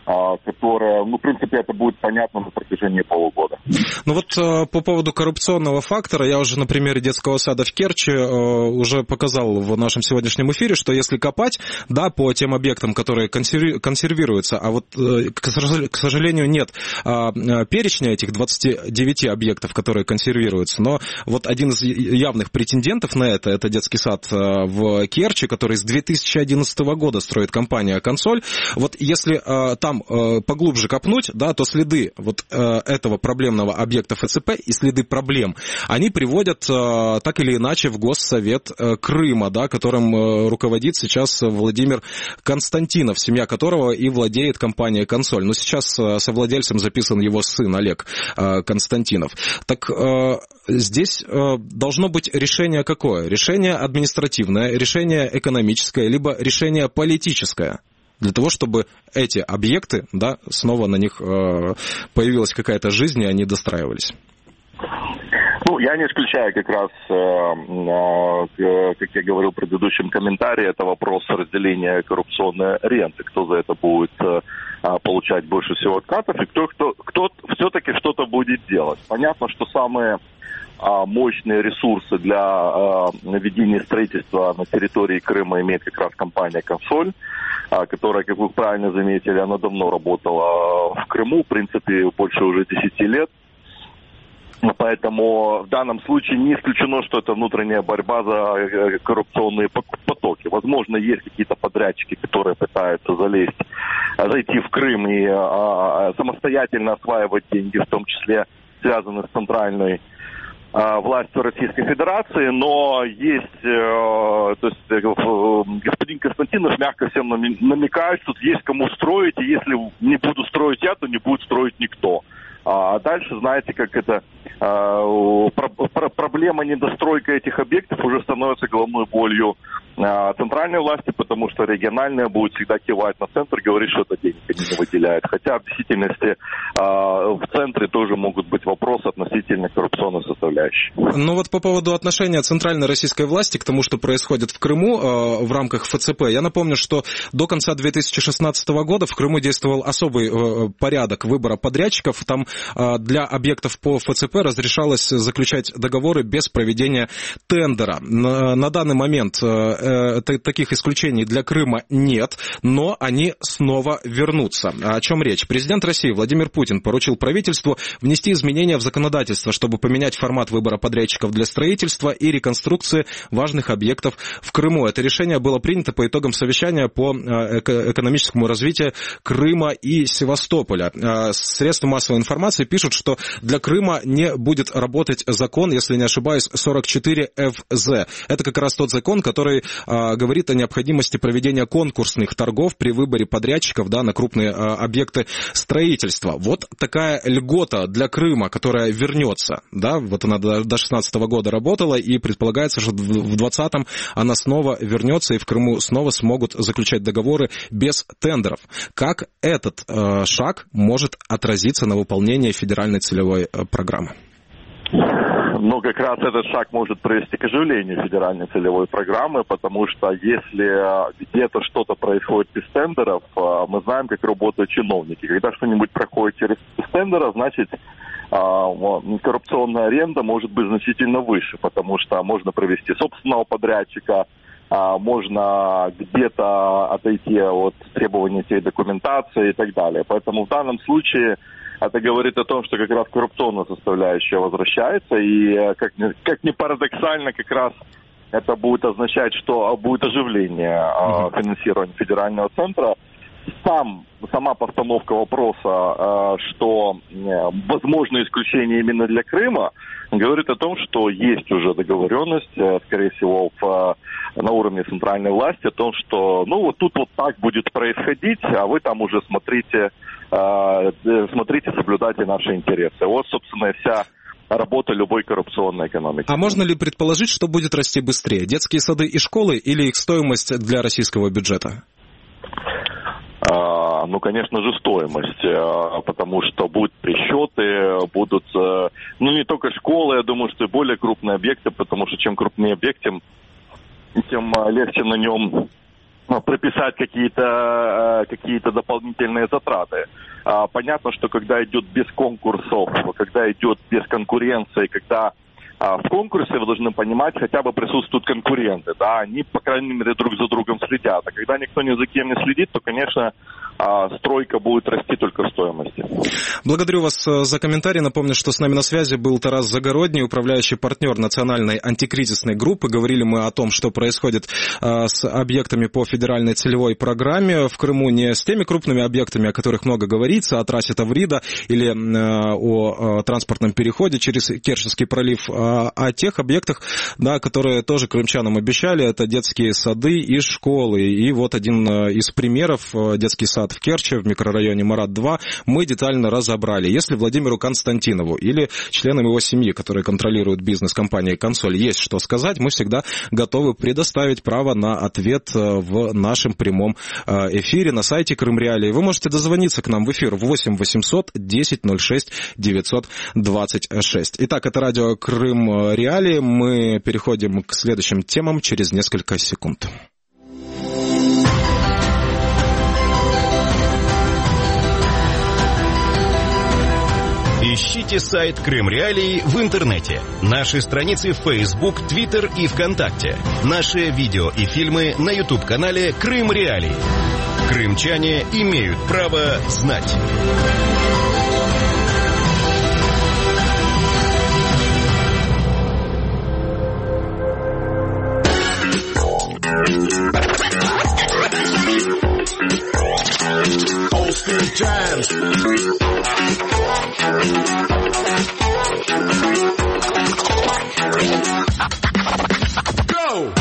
которая, ну, в принципе, это будет понятно на протяжении полугода. Ну вот по поводу коррупционного фактора, я уже на примере детского сада в Керчи уже показал в нашем сегодняшнем эфире, что если копать, да, по тем объектам, которые консервируются, а вот, к сожалению, нет перечня этих двадцати девяти объектов, которые консервируются, но вот один из явных претендентов на это, это детский сад в Керчи, который с две тысячи одиннадцатого года строит компания «Консоль». Вот если там поглубже копнуть, да, то следы вот этого проблемного объекта эф цэ пэ и следы проблем, они приводят так или иначе в Госсовет Крыма, да, которым руководит сейчас Владимир Константинов, семья которого и владеет компания «Консоль». Но сейчас совладельцем записан его сын Олег Константинов. Так здесь должно быть решение какое? Решение административное, решение экономическое, либо решение политическое? Для того, чтобы эти объекты, да, снова на них э, появилась какая-то жизнь, и они достраивались. Ну, я не исключаю как раз, э, э, как я говорил в предыдущем комментарии, это вопрос разделения коррупционной ренты. Кто за это будет э, получать больше всего откатов, и кто, кто, кто все-таки что-то будет делать. Понятно, что самые мощные ресурсы для ведения строительства на территории Крыма имеет как раз компания «Консоль», которая, как вы правильно заметили, она давно работала в Крыму, в принципе, больше уже десяти лет. Поэтому в данном случае не исключено, что это внутренняя борьба за коррупционные потоки. Возможно, есть какие-то подрядчики, которые пытаются залезть, зайти в Крым и самостоятельно осваивать деньги, в том числе связанные с центральной властью Российской Федерации, но есть, э, то есть э, господин Константинов мягко всем намекает, что есть кому строить, и если не буду строить я, то не будет строить никто. А дальше, знаете, как это, э, про, про, проблема недостройки этих объектов уже становится головной болью э, центральной власти, потому что региональная будет всегда кивать на центр, говорить, что это денег они не выделяют. Хотя в действительности э, в центре тоже могут быть вопросы относительно коррупционной составляющей. Ну вот по поводу отношения центральной российской власти к тому, что происходит в Крыму э, в рамках эф цэ пэ, я напомню, что до конца две тысячи шестнадцатого года в Крыму действовал особый э, порядок выбора подрядчиков. Там для объектов по эф цэ пэ разрешалось заключать договоры без проведения тендера. На, на данный момент э, таких исключений для Крыма нет, но они снова вернутся. О чем речь? Президент России Владимир Путин поручил правительству внести изменения в законодательство, чтобы поменять формат выбора подрядчиков для строительства и реконструкции важных объектов в Крыму. Это решение было принято по итогам совещания по экономическому развитию Крыма и Севастополя. Средства массовой информации пишут, что для Крыма не будет работать закон, если не ошибаюсь, сорок четыре эф зэ. Это как раз тот закон, который а, говорит о необходимости проведения конкурсных торгов при выборе подрядчиков, да, на крупные а, объекты строительства. Вот такая льгота для Крыма, которая вернется. Да, вот она до две тысячи шестнадцатого года работала, и предполагается, что в двадцатом она снова вернется, и в Крыму снова смогут заключать договоры без тендеров. Как этот а, шаг может отразиться на выполнении федеральной целевой программы? Ну, как раз этот шаг может привести к оживлению федеральной целевой программы, потому что если где-то что-то происходит без тендеров, мы знаем, как работают чиновники. Когда что-нибудь проходит через тендера, значит, коррупционная аренда может быть значительно выше, потому что можно провести собственного подрядчика, можно где-то отойти от требований всей документации и так далее. Поэтому в данном случае это говорит о том, что как раз коррупционная составляющая возвращается, и как ни, как ни парадоксально, как раз это будет означать, что будет оживление mm-hmm. финансирования федерального центра. Сам, сама постановка вопроса, что возможно исключение именно для Крыма, говорит о том, что есть уже договоренность, скорее всего, в, на уровне центральной власти, о том, что ну вот тут вот так будет происходить, а вы там уже смотрите, смотрите, соблюдайте наши интересы. Вот, собственно, и вся работа любой коррупционной экономики. А можно ли предположить, что будет расти быстрее? Детские сады и школы или их стоимость для российского бюджета? А, ну, конечно же, стоимость, а, потому что будут присчеты, будут, а, ну, не только школы, я думаю, что и более крупные объекты, потому что чем крупнее объект, тем, тем легче на нем прописать какие-то, какие-то дополнительные затраты. Понятно, что когда идет без конкурсов, когда идет без конкуренции, когда в конкурсе вы должны понимать, хотя бы присутствуют конкуренты, да, они, по крайней мере, друг за другом следят. А когда никто ни за кем не следит, то, конечно, стройка будет расти только в стоимости. Благодарю вас за комментарий. Напомню, что с нами на связи был Тарас Загородний, управляющий партнер национальной антикризисной группы. Говорили мы о том, что происходит с объектами по федеральной целевой программе в Крыму, не с теми крупными объектами, о которых много говорится, о трассе Таврида или о транспортном переходе через Керченский пролив, а о тех объектах, да, которые тоже крымчанам обещали. Это детские сады и школы. И вот один из примеров, детский сад в Керчи, в микрорайоне Марат-два, мы детально разобрали. Если Владимиру Константинову или членам его семьи, которые контролируют бизнес компании «Консоль», есть что сказать, мы всегда готовы предоставить право на ответ в нашем прямом эфире на сайте Крым Реалии. Вы можете дозвониться к нам в эфир восемь восемьсот десять ноль шесть девятьсот двадцать шесть. Итак, это радио Крым Реалии. Мы переходим к следующим темам через несколько секунд. Ищите сайт Крым Реалии в интернете, наши страницы в Facebook, Twitter и ВКонтакте, наши видео и фильмы на YouTube-канале Крым Реалии. Крымчане имеют право знать. Go!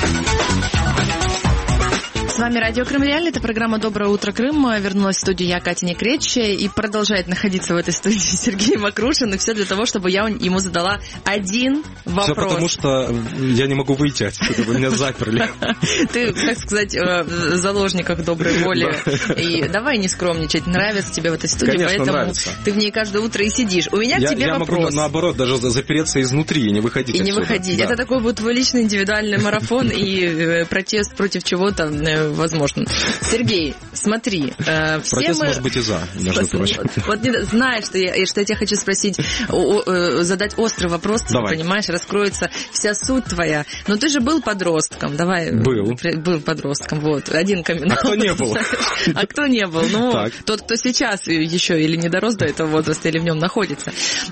С вами радио Крым Реалии, это программа «Доброе утро, Крым». Вернулась в студию я, Катя Некреч, и продолжает находиться в этой студии Сергей Макрушин. И все для того, чтобы я ему задала один вопрос. Все потому, что я не могу выйти отсюда, вы меня заперли. Ты, так сказать, в заложниках доброй воли. И давай не скромничать, нравится тебе в этой студии, конечно, поэтому нравится. Ты в ней каждое утро и сидишь. У меня я, к тебе я вопрос. Я могу, наоборот, даже запереться изнутри и не выходить И отсюда. не выходить. Да. Это такой вот твой личный индивидуальный марафон и протест против чего-то возможно. Сергей, смотри. Э, все Протест мы... может быть и за, между прочим. Вот, вот не, знаешь, что я, что я тебя хочу спросить, о, о, задать острый вопрос, ты понимаешь, раскроется вся суть твоя. Но ты же был подростком, давай. Был. Был подростком, вот. Один коммент. А кто не был? А кто не был? Ну, так. Тот, кто сейчас еще или не дорос до этого возраста, или в нем находится.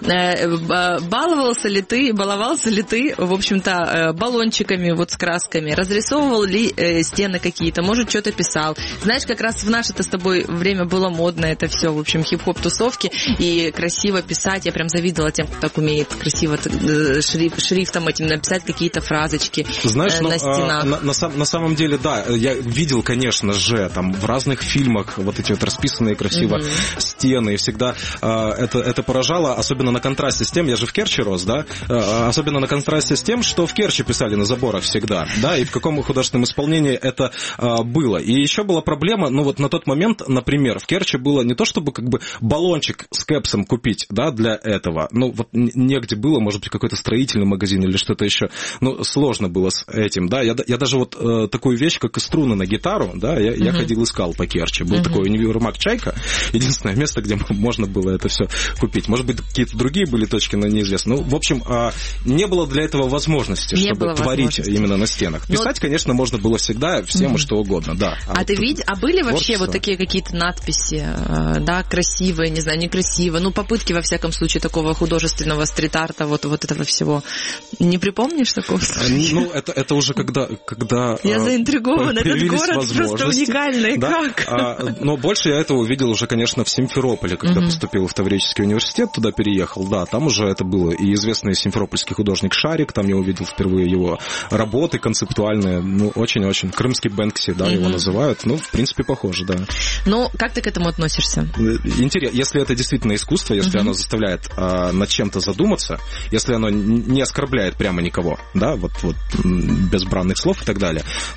Баловался ли ты, баловался ли ты, в общем-то, баллончиками вот с красками? Разрисовывал ли стены какие-то? Может, что-то писал? Знаешь, как раз в наше-то с тобой время было модно это все, в общем, хип-хоп тусовки, и красиво писать. Я прям завидовала тем, кто так умеет красиво шриф, шрифтом этим написать какие-то фразочки. Знаешь, на ну, стенах. На, на, на самом деле, да, я видел, конечно же, там в разных фильмах вот эти вот расписанные красиво mm-hmm. стены, и всегда э, это, это поражало, особенно на контрасте с тем, я же в Керчи рос, да, э, особенно на контрасте с тем, что в Керчи писали на заборах всегда, да, и в каком художественном исполнении это э, было. И еще была проблема, ну вот на тот момент, например, в Керчи было не то, чтобы как бы баллончик с кэпсом купить, да, для этого, ну вот негде было, может быть, какой-то строительный магазин или что-то еще, ну, сложно было с этим, да, я, я даже вот э, такую вещь, как и струны на гитару, да, я, uh-huh. я ходил искал по Керчи, был uh-huh. такой универмаг «Чайка», единственное место, где можно было это все купить, может быть, какие-то другие были точки, но неизвестно, ну, в общем, э, не было для этого возможности, не чтобы творить именно на стенах, писать, но... конечно, можно было всегда всем uh-huh. и что угодно, да. А, а ты видишь, а были вообще творчество? Вот такие какие-то надписи, да, красивые, не знаю, некрасивые, ну, попытки, во всяком случае, такого художественного стрит-арта, вот, вот этого всего. Не припомнишь такого? Ну, это, это уже когда... когда я заинтригована, этот город просто уникальный, да? как? А, но больше я этого увидел уже, конечно, в Симферополе, когда угу. поступил в Таврический университет, туда переехал, да, там уже это было. И известный симферопольский художник Шарик, там я увидел впервые его работы концептуальные, ну, очень-очень. Крымский Бэнкси, да, угу. его называют, ну, в принципе, похоже, да. Ну, как ты к этому относишься? Интересно, если это действительно искусство, если uh-huh. оно заставляет а, над чем-то задуматься, если оно не оскорбляет прямо никого, да, вот, вот без бранных слов и так далее,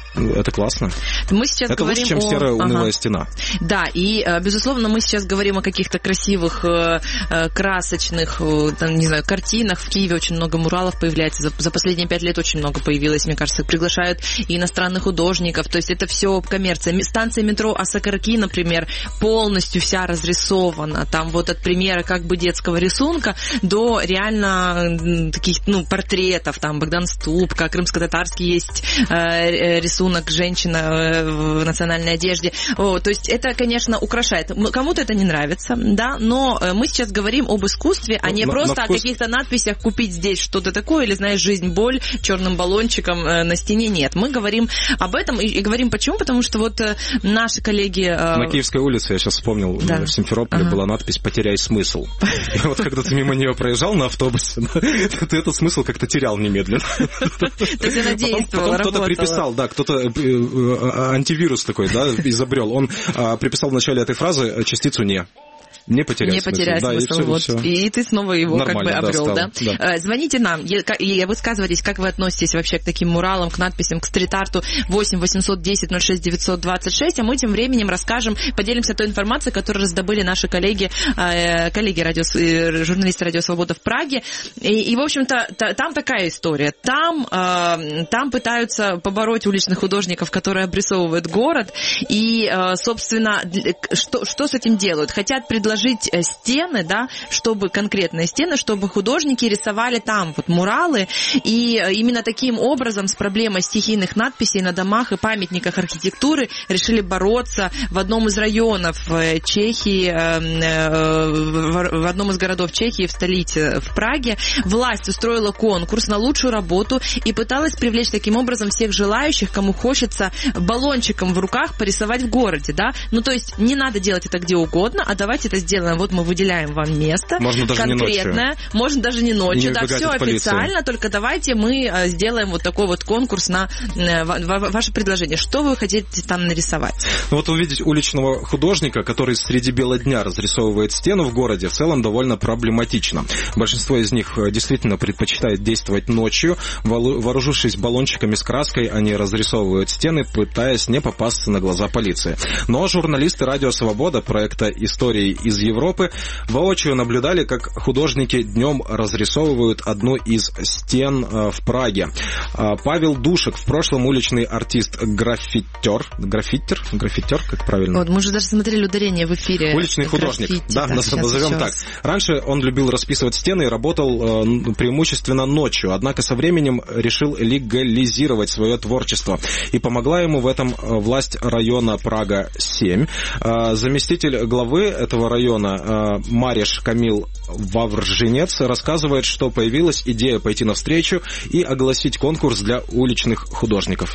это классно. Мы сейчас это говорим лучше, чем о... серая унылая ага. стена. Да, и, безусловно, мы сейчас говорим о каких-то красивых, красочных, там, не знаю, картинах. В Киеве очень много муралов появляется. За, за последние пять лет очень много появилось, мне кажется. Приглашают и иностранных художников. То есть это все коммерция. Станция метро Осокорки, например, полностью вся разрисована. Там вот от примера как бы детского рисунка до реально таких, ну, портретов. Там Богдан Ступка, крымско-татарский есть рисунок женщина в национальной одежде. О, то есть это, конечно, украшает. Кому-то это не нравится, да, но мы сейчас говорим об искусстве, а не на, просто на вкус... о каких-то надписях «купить здесь что-то такое» или, знаешь, «жизнь, боль» черным баллончиком на стене. Нет, мы говорим об этом и, и говорим почему, потому что вот наши коллеги... На Киевской улице, я сейчас вспомнил, да. в Симферополе ага. была надпись «Потеряй смысл». И вот когда ты мимо нее проезжал на автобусе, ты этот смысл как-то терял немедленно. То есть она действовала, потом кто-то приписал, да, кто-то антивирус такой, да, изобрел. Он приписал в начале этой фразы частицу «не». Не потерять не смысл. Потерять да, смысл. И, вот. все, все. И ты снова его нормально, как бы обрел, да, да? да? Звоните нам и высказывайтесь, как вы относитесь вообще к таким муралам, к надписям, к стрит-арту восемь восемьсот десять ноль шесть девятьсот двадцать шесть, а мы тем временем расскажем, поделимся той информацией, которую раздобыли наши коллеги, коллеги радио, журналисты Радио Свобода в Праге. И, и в общем-то, там такая история. Там, там пытаются побороть уличных художников, которые обрисовывают город, и, собственно, что, что с этим делают? Хотят предложить стены, да, чтобы конкретные стены, чтобы художники рисовали там вот муралы, и именно таким образом с проблемой стихийных надписей на домах и памятниках архитектуры решили бороться в одном из районов Чехии, в одном из городов Чехии, в столице, в Праге. Власть устроила конкурс на лучшую работу и пыталась привлечь таким образом всех желающих, кому хочется баллончиком в руках порисовать в городе, да. Ну, то есть не надо делать это где угодно, а давайте это сделаем. Вот мы выделяем вам место можно даже конкретное, не можно даже не ночью, не да, все официально, только давайте мы сделаем вот такой вот конкурс на ваше предложение. Что вы хотите там нарисовать? Ну, вот увидеть уличного художника, который среди бела дня разрисовывает стену в городе, в целом довольно проблематично. Большинство из них действительно предпочитает действовать ночью. Вооружившись баллончиками с краской, они разрисовывают стены, пытаясь не попасться на глаза полиции. Но журналисты Радио Свобода проекта «Истории из Европы» воочию наблюдали, как художники днем разрисовывают одну из стен в Праге. Павел Душек, в прошлом уличный артист-граффитер, граффитер, граффитер, как правильно? Вот, мы же даже смотрели ударение в эфире. Уличный художник, да, да назовем так. Раньше он любил расписывать стены и работал э, преимущественно ночью, однако со временем решил легализировать свое творчество. И помогла ему в этом власть района Прага-семь. Э, заместитель главы этого района э, Мариш Камил Вавржинец рассказывает, что появилась идея пойти навстречу и огласить конкурс для уличных художников.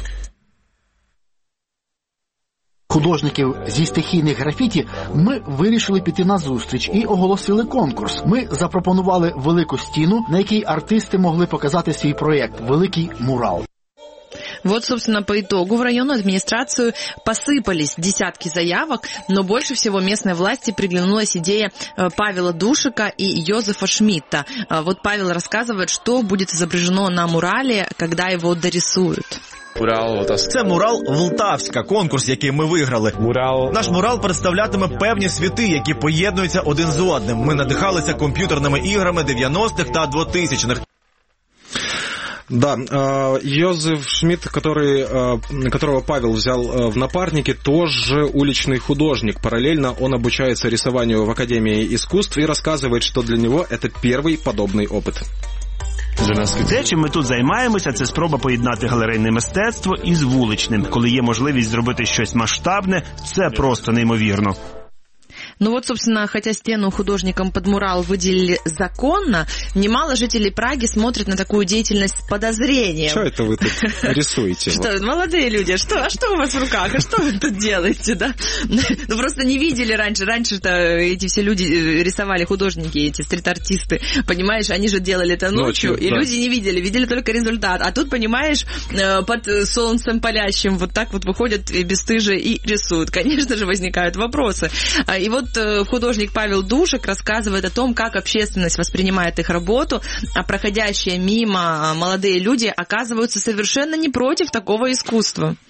Художників зі стихійних графіті ми вирішили піти на зустріч і оголосили конкурс. Ми запропонували велику стіну, на якій артисти могли показати свій проєкт «Великий мурал». Вот, собственно, по итогу в районную администрацию посыпались десятки заявок, но больше всего местной власти приглянулась идея Павела Душика и Йозефа Шмидта. Вот Павел рассказывает, что будет изображено на мурале, когда его дорисуют. Це мурал «Влтавська», конкурс, який ми виграли. Наш мурал представлятиме певні світи, які поєднуються один з одним. Ми надихалися комп'ютерними іграми дев'яностих та двохтисячних. Да, Йозеф Шмидт, который, которого Павел взял в напарники, тоже уличный художник. Параллельно он обучается рисованию в Академии искусств и рассказывает, что для него это первый подобный опыт. Те, чим ми тут займаємося, це спроба поєднати галерейне мистецтво із вуличним. Коли є можливість зробити щось масштабне, це просто неймовірно. Ну вот, собственно, хотя стену художникам под мурал выделили законно, немало жителей Праги смотрят на такую деятельность с подозрением. Что это вы тут рисуете? Что, молодые люди, что, а что у вас в руках? А что вы тут делаете, да? Ну просто не видели раньше. Раньше-то эти все люди рисовали, художники, эти стрит-артисты, понимаешь, они же делали это ночью, ночью и да. Люди не видели, видели только результат. А тут, понимаешь, под солнцем палящим вот так вот выходят бесстыжие и рисуют. Конечно же, возникают вопросы. И вот художник Павел Душек рассказывает о том, как общественность воспринимает их работу, а проходящие мимо молодые люди оказываются совершенно не против такого искусства.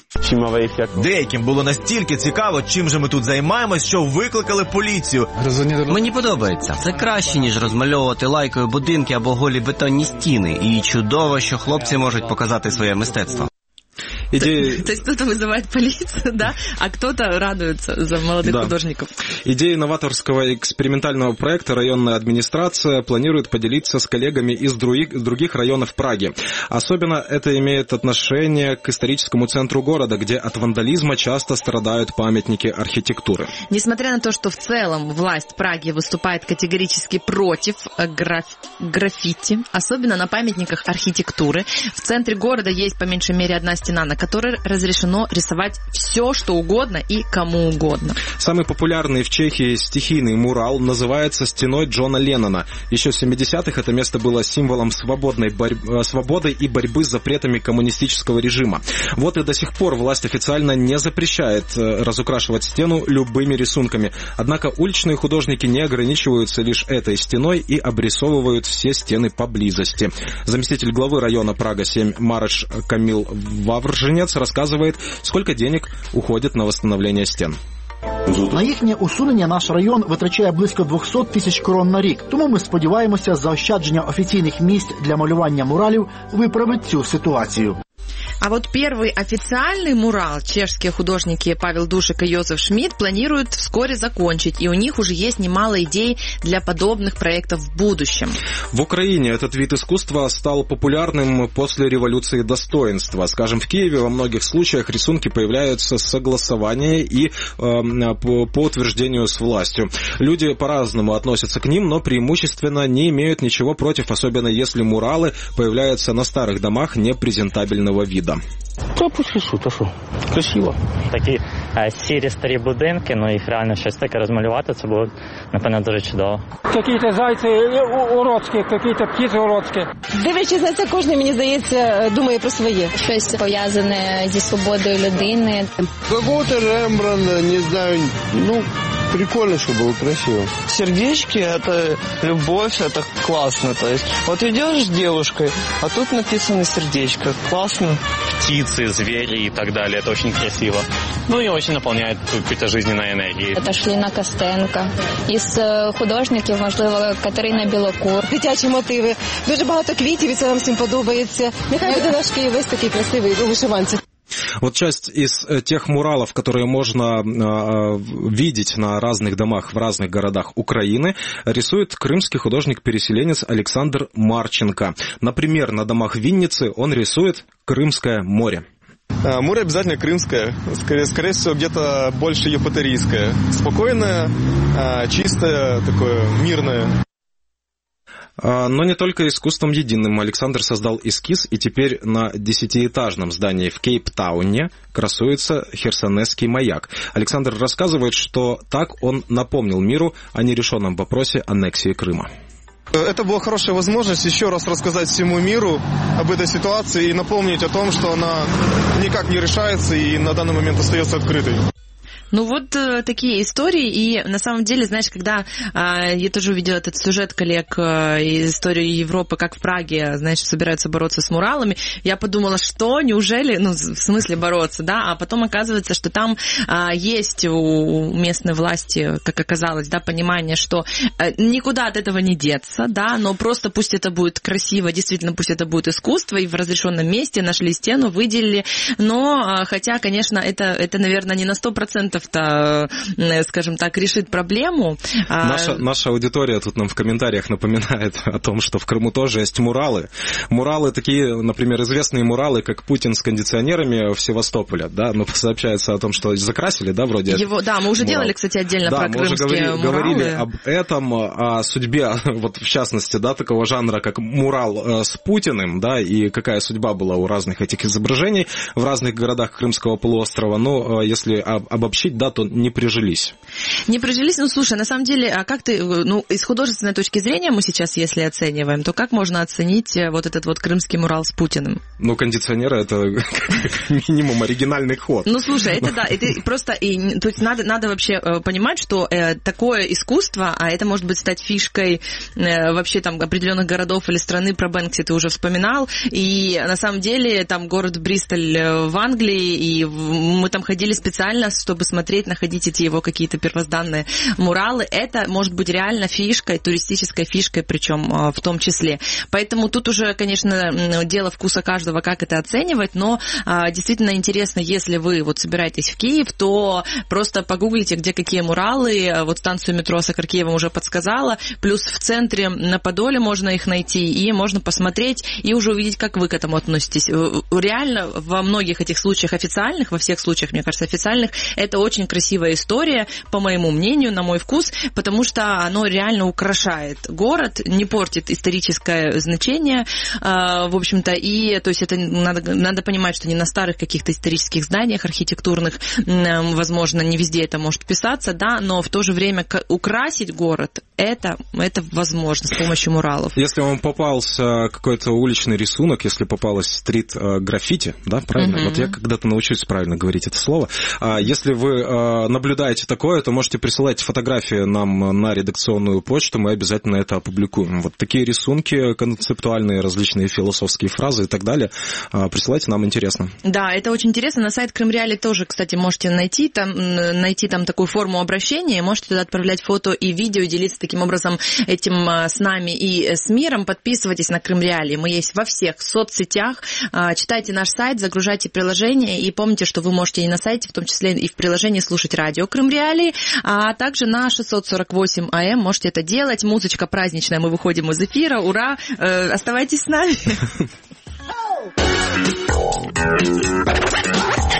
Деяким було настільки цікаво, чим же ми тут займаємось, що викликали поліцію. Мені подобається. Це краще, ніж розмальовувати лайкою будинки або голі бетонні стіни. І чудово, що хлопці можуть показати своє мистецтво. Идея... То есть кто-то вызывает полицию, да, а кто-то радуется за молодых да. художников. Идеей новаторского экспериментального проекта районная администрация планирует поделиться с коллегами из других, других районов Праги. Особенно это имеет отношение к историческому центру города, где от вандализма часто страдают памятники архитектуры. Несмотря на то, что в целом власть Праги выступает категорически против граф... граффити, особенно на памятниках архитектуры, в центре города есть по меньшей мере одна стена, на которой разрешено рисовать все, что угодно и кому угодно. Самый популярный в Чехии стихийный мурал называется «Стеной Джона Леннона». Еще в семидесятых это место было символом свободной борь... свободы и борьбы с запретами коммунистического режима. Вот и до сих пор власть официально не запрещает разукрашивать стену любыми рисунками. Однако уличные художники не ограничиваются лишь этой стеной и обрисовывают все стены поблизости. Заместитель главы района Прага-семь Мареш Камил Ваврженец рассказывает, сколько денег уходит на восстановление стен. На їхнє усунення наш район витрачає близько двісті тисяч крон на рік. Тому ми сподіваємося, заощадження офіційних місць для малювання муралів виправить цю ситуацію. А вот первый официальный мурал чешские художники Павел Душек и Йозеф Шмидт планируют вскоре закончить, и у них уже есть немало идей для подобных проектов в будущем. В Украине этот вид искусства стал популярным после революции достоинства. Скажем, в Киеве во многих случаях рисунки появляются с согласования и э, по, по утверждению с властью. Люди по-разному относятся к ним, но преимущественно не имеют ничего против, особенно если муралы появляются на старых домах непрезентабельного вида. Та пусть рисують, а що? Красиво. Такі е, сірі старі будинки, ну їх реально щось таке розмалювати, це було, напевно, дуже чудово. Якісь зайці уродські, якісь птиці уродські. Дивлячись на це, кожен, мені здається, думає про своє. Щось пов'язане зі свободою людини. Какого-то Рембрандта, не знаю, ну... Прикольно, чтобы было красиво. Сердечки — это любовь, это классно. То есть вот идешь с девушкой, а тут написано сердечко. Классно. Птицы, звери и так далее. Это очень красиво. Ну и очень наполняет какой-то жизненной энергией. Это Шліна Костенко. Із художників, можливо, Катерина Білокур. Дитячі мотиви. Дуже багато квітів, і це нам всім подобається. Нехай буде наш Київ весь такий красивий у вишиванці. Вот часть из тех муралов, которые можно э, видеть на разных домах в разных городах Украины, рисует крымский художник-переселенец Александр Марченко. Например, на домах Винницы он рисует Крымское море. Море обязательно крымское, скорее, скорее всего, где-то больше епаторийское. Спокойное, чистое, такое мирное. Но не только искусством единым. Александр создал эскиз, и теперь на десятиэтажном здании в Кейптауне красуется Херсонесский маяк. Александр рассказывает, что так он напомнил миру о нерешенном вопросе аннексии Крыма. Это была хорошая возможность еще раз рассказать всему миру об этой ситуации и напомнить о том, что она никак не решается и на данный момент остается открытой. Ну вот э, такие истории, и на самом деле, знаешь, когда э, я тоже увидела этот сюжет коллег э, из истории Европы, как в Праге, знаешь, собираются бороться с муралами, я подумала, что, неужели, ну, в смысле бороться, да, а потом оказывается, что там э, есть у местной власти, как оказалось, да, понимание, что э, никуда от этого не деться, да, но просто пусть это будет красиво, действительно, пусть это будет искусство, и в разрешенном месте нашли стену, выделили, но, э, хотя, конечно, это, это, наверное, не на сто процентов то, скажем так, решит проблему. Наша, наша аудитория тут нам в комментариях напоминает о том, что в Крыму тоже есть муралы. Муралы такие, например, известные муралы, как Путин с кондиционерами в Севастополе, да, ну, сообщается о том, что закрасили, да, вроде. Его, да, мы уже мурал. делали, кстати, отдельно да, про крымские мы уже говорили, муралы. говорили об этом, о судьбе, вот в частности, да, такого жанра, как мурал с Путиным, да, и какая судьба была у разных этих изображений в разных городах Крымского полуострова. Ну, если об, обобщить, сфотографить, да, то не прижились. Не прижились? Ну, слушай, на самом деле, а как ты, ну, из художественной точки зрения мы сейчас, если оцениваем, то как можно оценить вот этот вот крымский мурал с Путиным? Ну, кондиционеры — это минимум оригинальный ход. Ну, слушай, это да, это просто, и, то есть надо, надо вообще понимать, что э, такое искусство, а это может быть стать фишкой э, вообще там определенных городов или страны, про Бэнкси ты уже вспоминал, и на самом деле там город Бристоль в Англии, и мы там ходили специально, чтобы смотреть, находить эти его какие-то первозданные муралы, это может быть реально фишкой, туристической фишкой, причем в том числе. Поэтому тут уже, конечно, дело вкуса каждого, как это оценивать, но действительно интересно, если вы вот собираетесь в Киев, то просто погуглите, где какие муралы, вот станцию метро Сокаркиева уже подсказала, плюс в центре на Подоле можно их найти, и можно посмотреть и уже увидеть, как вы к этому относитесь. Реально, во многих этих случаях официальных, во всех случаях, мне кажется, официальных, это очень красивая история, по моему мнению, на мой вкус, потому что оно реально украшает город, не портит историческое значение, в общем-то, и, то есть, это надо, надо понимать, что не на старых каких-то исторических зданиях архитектурных, возможно, не везде это может писаться, да, но в то же время украсить город, это, это возможно с помощью муралов. Если вам попался какой-то уличный рисунок, если попалось стрит-граффити, да, правильно? Mm-hmm. Вот я когда-то научусь правильно говорить это слово. Если вы наблюдаете такое, то можете присылать фотографии нам на редакционную почту, мы обязательно это опубликуем. Вот такие рисунки концептуальные, различные философские фразы и так далее, присылайте, нам интересно. Да, это очень интересно. На сайт Крымреали тоже, кстати, можете найти там, найти там такую форму обращения, можете туда отправлять фото и видео, и делиться таким образом этим с нами и с миром. Подписывайтесь на Крымреали, мы есть во всех соцсетях, читайте наш сайт, загружайте приложение и помните, что вы можете и на сайте, в том числе и в приложении, слушать радио Крымреали, а также на шестьсот сорок восемь АМ можете это делать. Музычка праздничная, мы выходим из эфира, ура! Э, оставайтесь с нами.